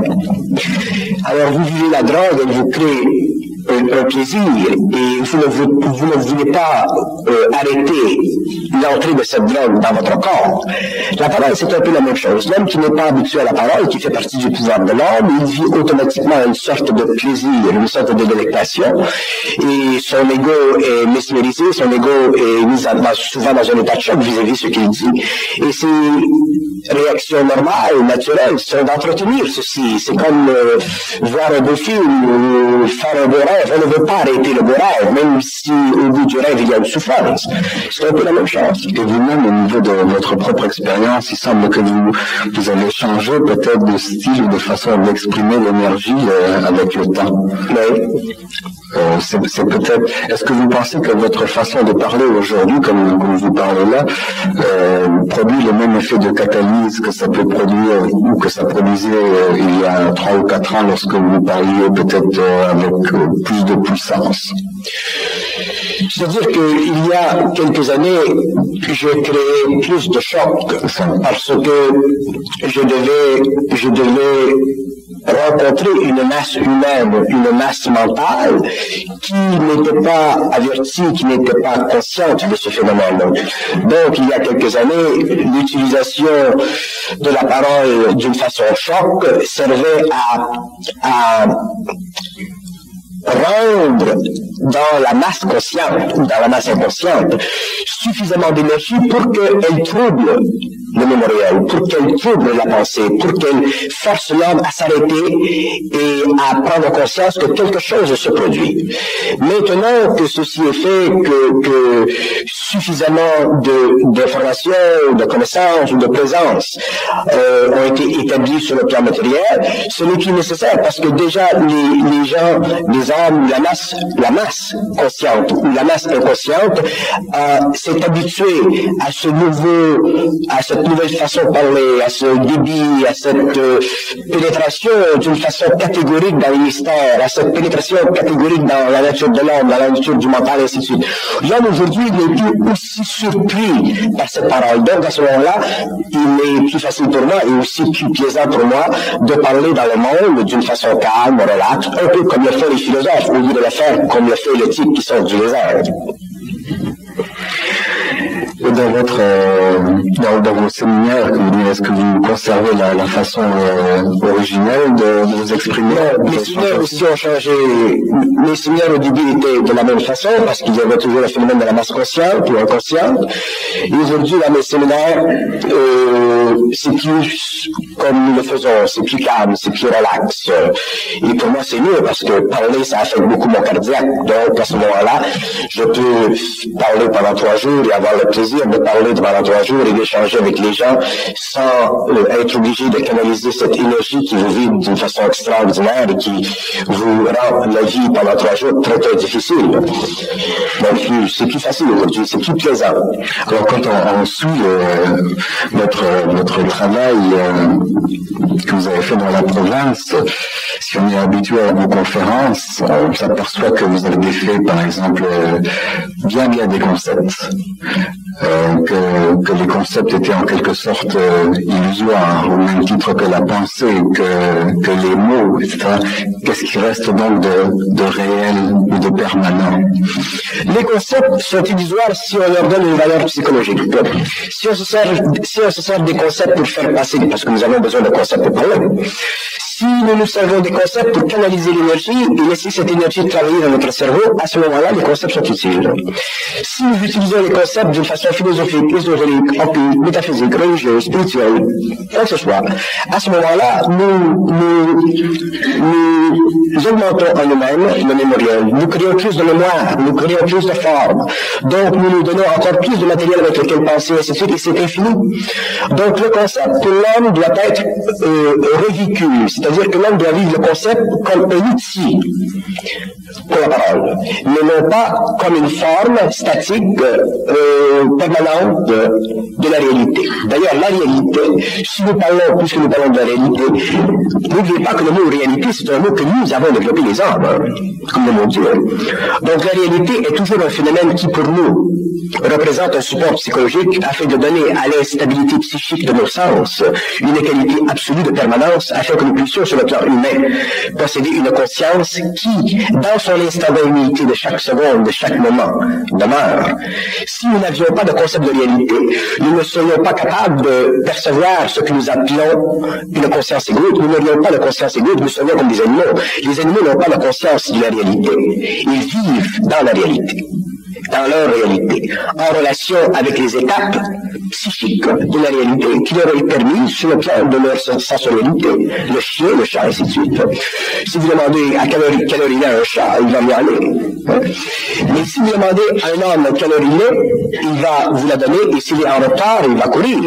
Alors, vous vivez la drogue, elle vous crée un, un plaisir, et vous ne, vous, vous ne voulez pas euh, arrêter l'entrée de cette drogue dans votre corps. La parole, c'est un peu la même chose. L'homme qui n'est pas habitué à la parole, qui fait partie du pouvoir de l'homme, il vit automatiquement une sorte de plaisir, une sorte de délectation, et son ego est mesmérisé, son ego est mis en, souvent dans un état de choc vis-à-vis de ce qu'il dit. Et ses réactions normales, naturelles, sont d'entretenir ceci. C'est comme euh, voir un beau film ou faire un beau rêve. On ne veut pas arrêter le beau rêve, même si au bout du rêve il y a une souffrance. C'est un peu la même chose. Et vous-même, au niveau de votre propre expérience, il semble que vous, vous avez changé peut-être de style ou de façon d'exprimer l'énergie euh, avec le temps. Oui. Euh, c'est, c'est peut-être. Est-ce que vous pensez que votre façon de parler aujourd'hui, comme, comme vous parlez là, euh, produit le même effet de catalyse que ça peut produire ou que ça produisait euh, il y a trois ou quatre ans lorsque vous parliez peut-être euh, avec euh, plus de puissance? C'est-à-dire qu'il y a quelques années, j'ai créé plus de chocs parce que je devais, je devais rencontrer une masse humaine, une masse mentale qui n'était pas avertie, qui n'était pas consciente de ce phénomène. Donc, il y a quelques années, l'utilisation de la parole d'une façon choc servait à, à rendre dans la masse consciente ou dans la masse inconsciente suffisamment d'énergie pour qu'elle trouble le mémorial, pour qu'elle trouble la pensée, pour qu'elle force l'homme à s'arrêter et à prendre conscience que quelque chose se produit. Maintenant que ceci est fait, que, que suffisamment de, d'informations, de connaissances ou de présence euh, ont été établies sur le plan matériel, ce n'est plus nécessaire parce que déjà les, les gens, les âmes, la masse, la masse consciente ou la masse inconsciente euh, s'est habituée à ce nouveau, à cette nouvelle façon de parler, à ce débit, à cette euh, pénétration d'une façon catégorique dans les mystères, à cette pénétration catégorique dans la nature de l'homme, dans la nature du mental, et ainsi de suite. L'homme aujourd'hui n'est plus aussi surpris par cette parole. Donc à ce moment-là, il est plus facile pour moi et aussi plus plaisant pour moi de parler dans le monde d'une façon calme, relaxe, un peu comme le font les philosophes, au lieu de le faire comme le fait le type qui sort du lézard. Et dans votre, euh, dans, dans vos séminaires, est-ce que vous conservez la, la façon euh, originelle de, de vous exprimer? Les séminaires aussi ont changé. Les séminaires au début étaient de la même façon, parce qu'il y avait toujours le phénomène de la masse consciente ou inconsciente. Et aujourd'hui, dans mes séminaires, euh, c'est plus comme nous le faisons, c'est plus calme, c'est plus relax. Et pour moi, c'est mieux, parce que parler, ça affecte beaucoup mon cardiaque. Donc, à ce moment-là, je peux parler pendant trois jours et avoir le plaisir de parler pendant trois jours et d'échanger avec les gens sans euh, être obligé de canaliser cette énergie qui vous vit d'une façon extraordinaire et qui vous rend la vie pendant trois jours très très difficile. Donc c'est plus facile aujourd'hui, c'est plus plaisant. Alors quand on, on suit euh, votre, votre travail euh, que vous avez fait dans la province, si si on est habitué à vos conférences, on s'aperçoit que vous avez fait, par exemple, bien bien des concepts. Euh, que, que les concepts étaient en quelque sorte euh, illusoires, au même titre que la pensée, que, que les mots, et cetera. Qu'est-ce qui reste donc de, de réel ou de permanent? Les concepts sont illusoires si on leur donne une valeur psychologique. Si on se sert, si on se sert des concepts pour faire passer, parce que nous avons besoin de concepts pour parler, si nous nous servons des concepts pour canaliser l'énergie et laisser cette énergie travailler dans notre cerveau, à ce moment-là, les concepts sont utiles. Si nous utilisons les concepts d'une façon philosophique, ésotérique, empirique, métaphysique, religieuse, spirituelle, quoi que ce soit, à ce moment-là, nous, nous, nous augmentons en nous-mêmes le mémoriel. Nous créons plus de mémoire, nous créons plus de formes. Donc, nous nous donnons encore plus de matériel avec lequel penser, et ainsi de suite, et c'est infini. Donc, le concept pour l'homme doit être euh, revécu. C'est-à-dire que l'homme doit vivre le concept comme un outil pour la parole, mais non pas comme une forme statique, euh, permanente de, de la réalité. D'ailleurs, la réalité, si nous parlons, puisque nous parlons de la réalité, n'oubliez pas que le mot réalité, c'est un mot que nous avons développé les hommes, hein, comme le mot Dieu. Donc la réalité est toujours un phénomène qui, pour nous, représente un support psychologique afin de donner à l'instabilité psychique de nos sens une qualité absolue de permanence afin que nous puissions, sur le plan humain, posséder une conscience qui, dans son instantanéité de chaque seconde, de chaque moment, demeure. Si nous n'avions pas de concept de réalité, nous ne serions pas capables de percevoir ce que nous appelons une conscience égoïque. Nous n'aurions pas de conscience égoïque, nous serions comme des animaux. Les animaux n'ont pas de conscience de la réalité. Ils vivent dans la réalité, dans leur réalité, en relation avec les étapes psychiques de la réalité qui leur est permise sur le plan de leur sensorialité. Le chien, le chat, ainsi de suite. Si vous demandez à quelle heure, quelle heure il est un chat, il va y aller. Hein? Mais si vous demandez à un homme quelle heure il est, il va vous la donner, et s'il est en retard, il va courir.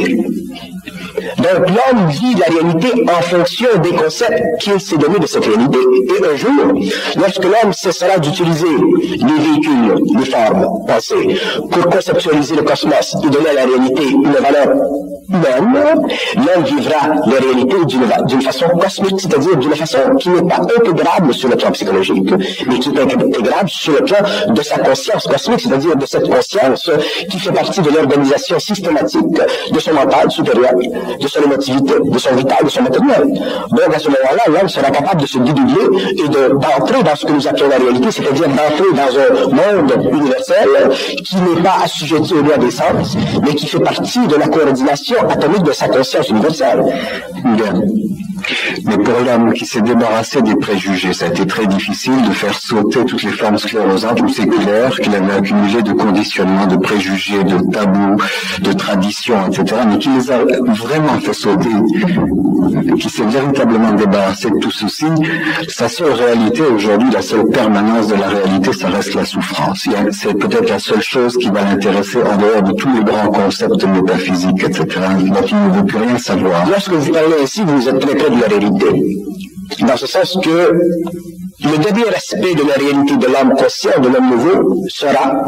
Donc l'homme vit la réalité en fonction des concepts qu'il s'est donné de cette réalité. Et un jour, lorsque l'homme cessera d'utiliser les véhicules, les formes pensées, pour conceptualiser le cosmos et donner à la réalité une valeur humaine, l'homme vivra la réalité d'une façon cosmique, c'est-à-dire d'une façon qui n'est pas intégrable sur le plan psychologique, mais qui est intégrable sur le plan de sa conscience cosmique, c'est-à-dire de cette conscience qui fait partie de l'organisation systématique de son mental supérieur, de son émotivité, de son vital, de son matériel. Donc à ce moment-là, l'homme sera capable de se dédoubler et d'entrer dans ce que nous appelons la réalité, c'est-à-dire d'entrer dans un monde universel qui n'est pas assujetti aux lois des sens, mais qui fait partie de la coordination atomique de sa conscience universelle. Bien. Mais pour l'homme qui s'est débarrassé des préjugés, ça a été très difficile de faire sauter toutes les formes sclérosantes ou séculaires qu'il avait accumulées de conditionnements, de préjugés, de tabous, de traditions, et cetera, mais qui les a vraiment fait sauter, qui s'est véritablement débarrassé de tout ceci. Sa seule réalité aujourd'hui, la seule permanence de la réalité, ça reste la souffrance. C'est peut-être la seule chose qui va l'intéresser en dehors de tous les grands concepts métaphysiques, et cetera. Donc il ne veut plus rien savoir. Lorsque vous parlez ainsi, vous êtes très près de la réalité. Dans ce sens que le dernier aspect de la réalité de l'homme conscient, de l'homme nouveau, sera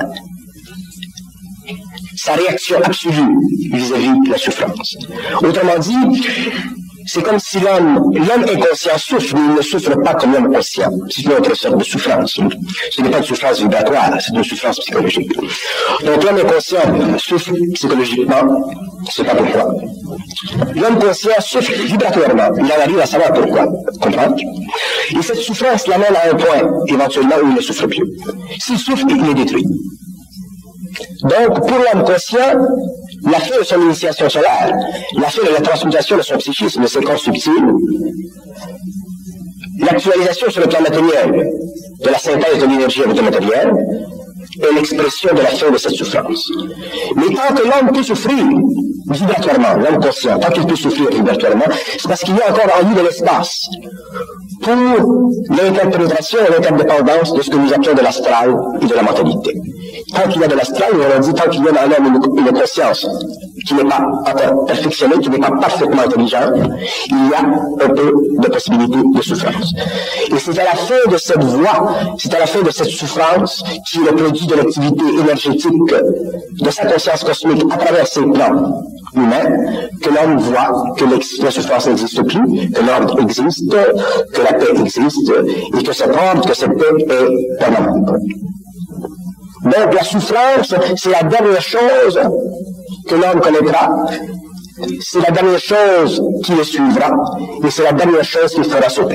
sa réaction absolue vis-à-vis de la souffrance. Autrement dit, c'est comme si l'homme, l'homme inconscient souffre, mais il ne souffre pas comme l'homme conscient. C'est une autre sorte de souffrance. Ce n'est pas une souffrance vibratoire, c'est une souffrance psychologique. Donc l'homme inconscient souffre psychologiquement, je ne sais pas pourquoi. L'homme conscient souffre vibratoirement, il en arrive à savoir pourquoi. Comprendre? Et cette souffrance l'amène à un point, éventuellement, où il ne souffre plus. S'il souffre, il est détruit. Donc, pour l'homme conscient, la fin de son initiation solaire, la fin de la transmutation de son psychisme, de ses corps subtils, l'actualisation sur le plan matériel de la synthèse de l'énergie avec le matériel, est l'expression de la fin de cette souffrance. Mais tant que l'homme peut souffrir vibratoirement, l'homme conscient, tant qu'il peut souffrir vibratoirement, c'est parce qu'il y a encore en lui de l'espace pour l'interprétation et l'interdépendance de ce que nous appelons de l'astral et de la mentalité. Tant qu'il y a de l'astral, on a dit tant qu'il y a dans l'homme une, une conscience qui n'est pas perfectionné, qui n'est pas parfaitement intelligent, il y a un peu de possibilité de souffrance. Et c'est à la fin de cette voie, c'est à la fin de cette souffrance qui est le produit de l'activité énergétique de sa conscience cosmique à travers ses plans humains, que l'homme voit que la souffrance n'existe plus, que l'ordre existe, que la paix existe, et que cet ordre, que cette paix est permanente. Donc la souffrance, c'est la dernière chose que l'homme connaîtra, c'est la dernière chose qui le suivra, et c'est la dernière chose qu'il fera sauter.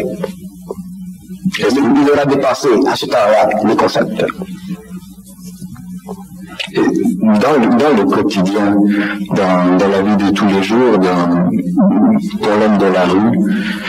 Il aura dépassé à ce temps-là les concepts. Dans le, dans le quotidien, dans, dans la vie de tous les jours, dans, pour l'homme de la rue,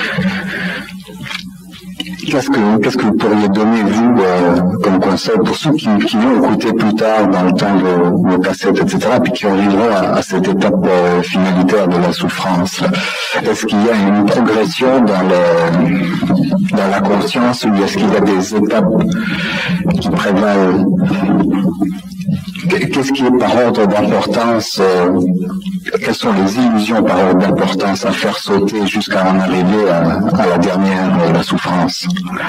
Qu'est-ce que, qu'est-ce que vous pourriez donner, vous, euh, comme conseil pour ceux qui, qui vont écouter plus tard dans le temps de vos cassettes, et cetera, puis qui arriveront à, à cette étape euh, finalitaire de la souffrance? Est-ce qu'il y a une progression dans, le, dans la conscience, ou est-ce qu'il y a des étapes qui prévalent? Qu'est-ce qui est par ordre d'importance, euh, quelles sont les illusions par ordre d'importance à faire sauter jusqu'à en arriver à, à la dernière, euh, la souffrance?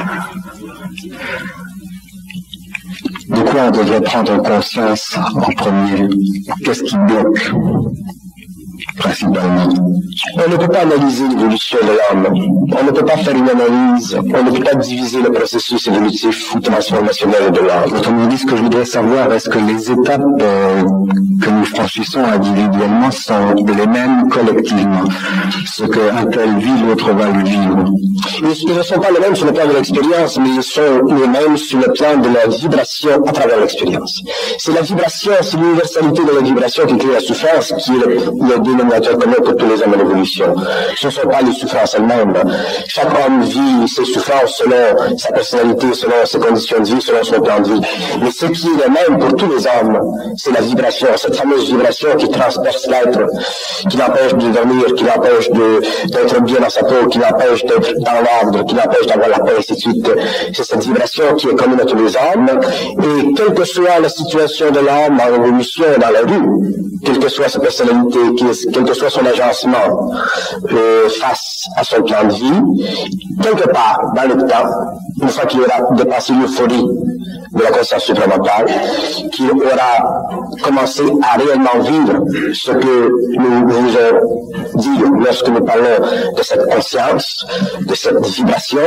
De quoi on devrait prendre conscience en premier? Qu'est-ce qui bloque principalement? On ne peut pas analyser l'évolution de l'homme. On ne peut pas faire une analyse. On ne peut pas diviser le processus évolutif ou transformationnel de l'homme. Autrement dit, ce que je voudrais savoir, est-ce que les étapes euh, que nous franchissons individuellement sont les mêmes collectivement? Ce qu'un tel vit, l'autre va le vivre. Ils ne sont pas les mêmes sur le plan de l'expérience, mais ils sont les mêmes sur le plan de la vibration à travers l'expérience. C'est la vibration, c'est l'universalité de la vibration qui crée la souffrance, qui est le, le dénominateur commun pour tous les hommes en évolution. Ce ne sont pas les souffrances elles-mêmes. Chaque homme vit ses souffrances selon sa personnalité, selon ses conditions de vie, selon son plan de vie. Mais ce qui est le même pour tous les hommes, c'est la vibration, cette fameuse vibration qui transperce l'être, qui l'empêche de dormir, qui l'empêche d'être bien dans sa peau, qui l'empêche d'être dans l'ordre, qui l'empêche d'avoir la paix, et ainsi de suite. C'est cette vibration qui est commune à tous les hommes, et quelle que soit la situation de l'homme en évolution dans la rue, quelle que soit sa personnalité, quel que soit son agencement euh, face à son plan de vie, quelque part dans le temps, une fois qu'il aura dépassé l'euphorie de la conscience supramentale, qu'il aura commencé à réellement vivre ce que nous vous avons dit lorsque nous parlons de cette conscience, de cette vibration,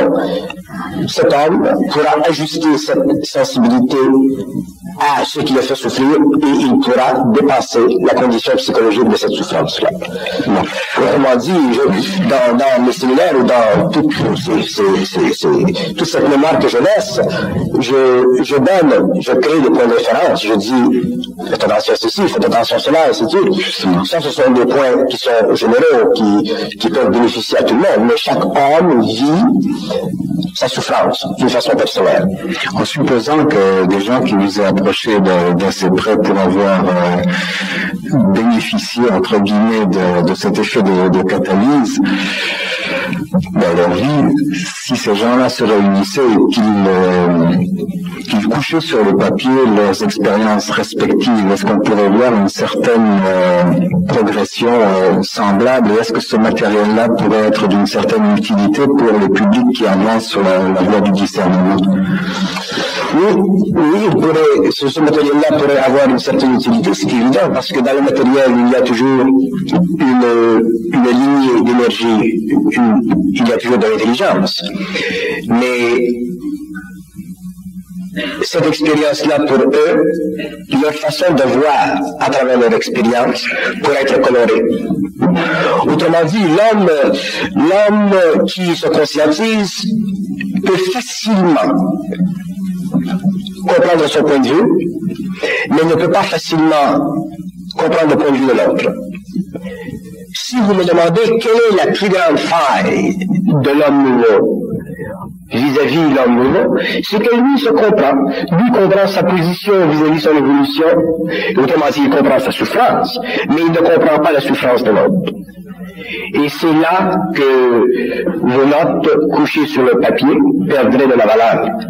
cet homme pourra ajuster cette sensibilité à ce qui le fait souffrir et il pourra dépasser la condition psychologique de cette souffrance-là. Autrement dit, je, dans, dans mes séminaires ou dans toute, c'est, c'est, c'est, c'est, toute cette mémoire que je laisse, je, je donne, je crée des points de référence, je dis faites attention à ceci, faites attention à cela, et ainsi de suite. Ça, ce sont des points qui sont généraux, qui, qui peuvent bénéficier à tout le monde, mais chaque homme vit sa souffrance d'une façon personnelle. En supposant que des gens qui vous aient approché d'assez près pour avoir euh, bénéficié, entre guillemets, de, de cet effet de, de catalyse dans leur vie, si ces gens-là se réunissaient et qu'ils euh, qu'ils couchaient sur le papier leurs expériences respectives, est-ce qu'on pourrait voir une certaine euh, progression euh, semblable? Et est-ce que ce matériel-là pourrait être d'une certaine utilité pour les publics qui avancent sur la, la voie du discernement? Oui, oui, il pourrait, ce, ce matériel-là pourrait avoir une certaine utilité, c'est évident, parce que dans le matériel, il y a toujours une, une lignée d'énergie, il y a toujours de l'intelligence. Mais cette expérience-là, pour eux, leur façon de voir à travers leur expérience pourrait être colorée. Autrement dit, l'homme, l'homme qui se conscientise peut facilement comprendre son point de vue, mais ne peut pas facilement comprendre le point de vue de l'autre. Si vous me demandez quelle est la plus grande faille de l'homme nouveau vis-à-vis l'homme nouveau, c'est que lui se comprend. Lui comprend sa position vis-à-vis son évolution. Autrement dit, il comprend sa souffrance, mais il ne comprend pas la souffrance de l'autre. Et c'est là que vos notes couchées sur le papier perdraient de la valeur.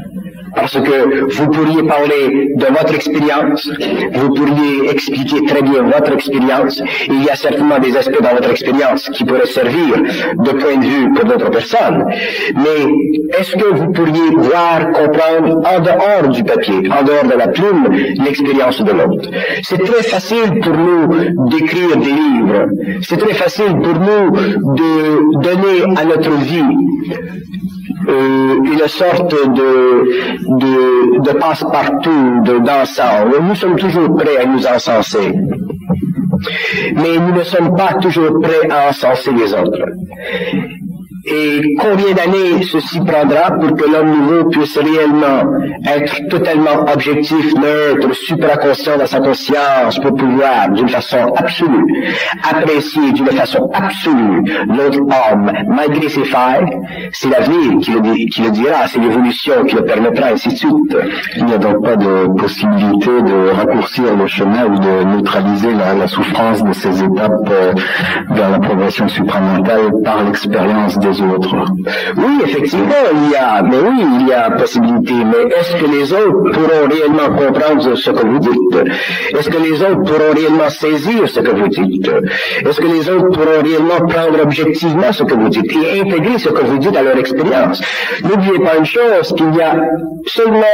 Parce que vous pourriez parler de votre expérience, vous pourriez expliquer très bien votre expérience. Il y a certainement des aspects dans votre expérience qui pourraient servir de point de vue pour d'autres personnes. Mais est-ce que vous pourriez voir, comprendre en dehors du papier, en dehors de la plume, l'expérience de l'autre? C'est très facile pour nous d'écrire des livres. C'est très facile pour nous de donner à notre vie Euh, une sorte de, de, de passe-partout, de d'encens. Nous sommes toujours prêts à nous encenser. Mais nous ne sommes pas toujours prêts à encenser les autres. Et combien d'années ceci prendra pour que l'homme nouveau puisse réellement être totalement objectif, neutre, supraconscient dans sa conscience, pour pouvoir, d'une façon absolue, apprécier d'une façon absolue l'autre homme, malgré ses failles? C'est l'avenir qui le, qui le dira, c'est l'évolution qui le permettra, ainsi de suite. Il n'y a donc pas de possibilité de raccourcir le chemin ou de neutraliser la, la souffrance de ces étapes euh, vers la progression supramentale par l'expérience des autres. Oui, effectivement, il y a, mais oui, il y a possibilité, mais est-ce que les autres pourront réellement comprendre ce que vous dites? Est-ce que les autres pourront réellement saisir ce que vous dites? Est-ce que les autres pourront réellement prendre objectivement ce que vous dites et intégrer ce que vous dites à leur expérience? N'oubliez pas une chose, qu'il y a seulement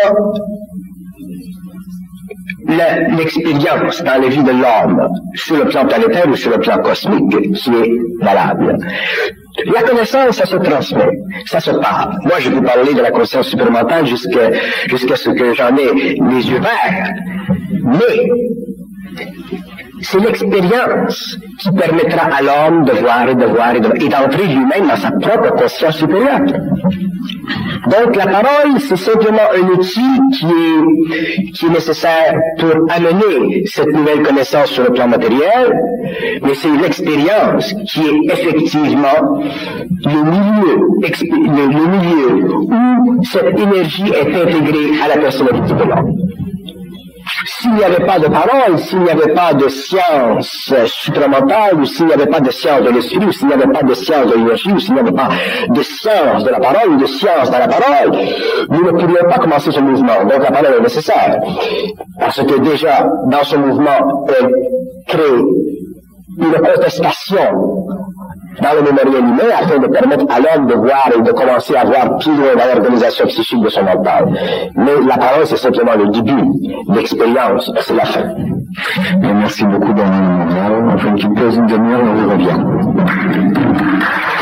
l'expérience dans la vie de l'homme, sur le plan planétaire ou sur le plan cosmique, qui est valable. La connaissance, ça se transmet, ça se parle. Moi, je vais parler de la conscience supramentale jusqu'à jusqu'à ce que j'en ai les yeux verts. Mais c'est l'expérience qui permettra à l'homme de voir et de voir et, de, et d'entrer lui-même dans sa propre conscience supérieure. Donc la parole, c'est simplement un outil qui est, qui est nécessaire pour amener cette nouvelle connaissance sur le plan matériel, mais c'est l'expérience qui est effectivement le milieu, le, le milieu où cette énergie est intégrée à la personnalité de l'homme. S'il n'y avait pas de parole, s'il n'y avait pas de science supramentale, ou s'il n'y avait pas de science de l'esprit, ou s'il n'y avait pas de science de l'énergie, ou s'il n'y avait pas de science de la parole, ou de science dans la parole, nous ne pourrions pas commencer ce mouvement. Donc la parole est nécessaire. Parce que déjà, dans ce mouvement, elle crée une contestation dans le mémoriel humain afin de permettre à l'homme de voir et de commencer à voir plus loin dans l'organisation psychique de son mental. Mais la parole, c'est simplement le début. L'expérience, c'est la fin. Et merci beaucoup, Daniel Mondial. Enfin, une pause une demi-heure, on y revient.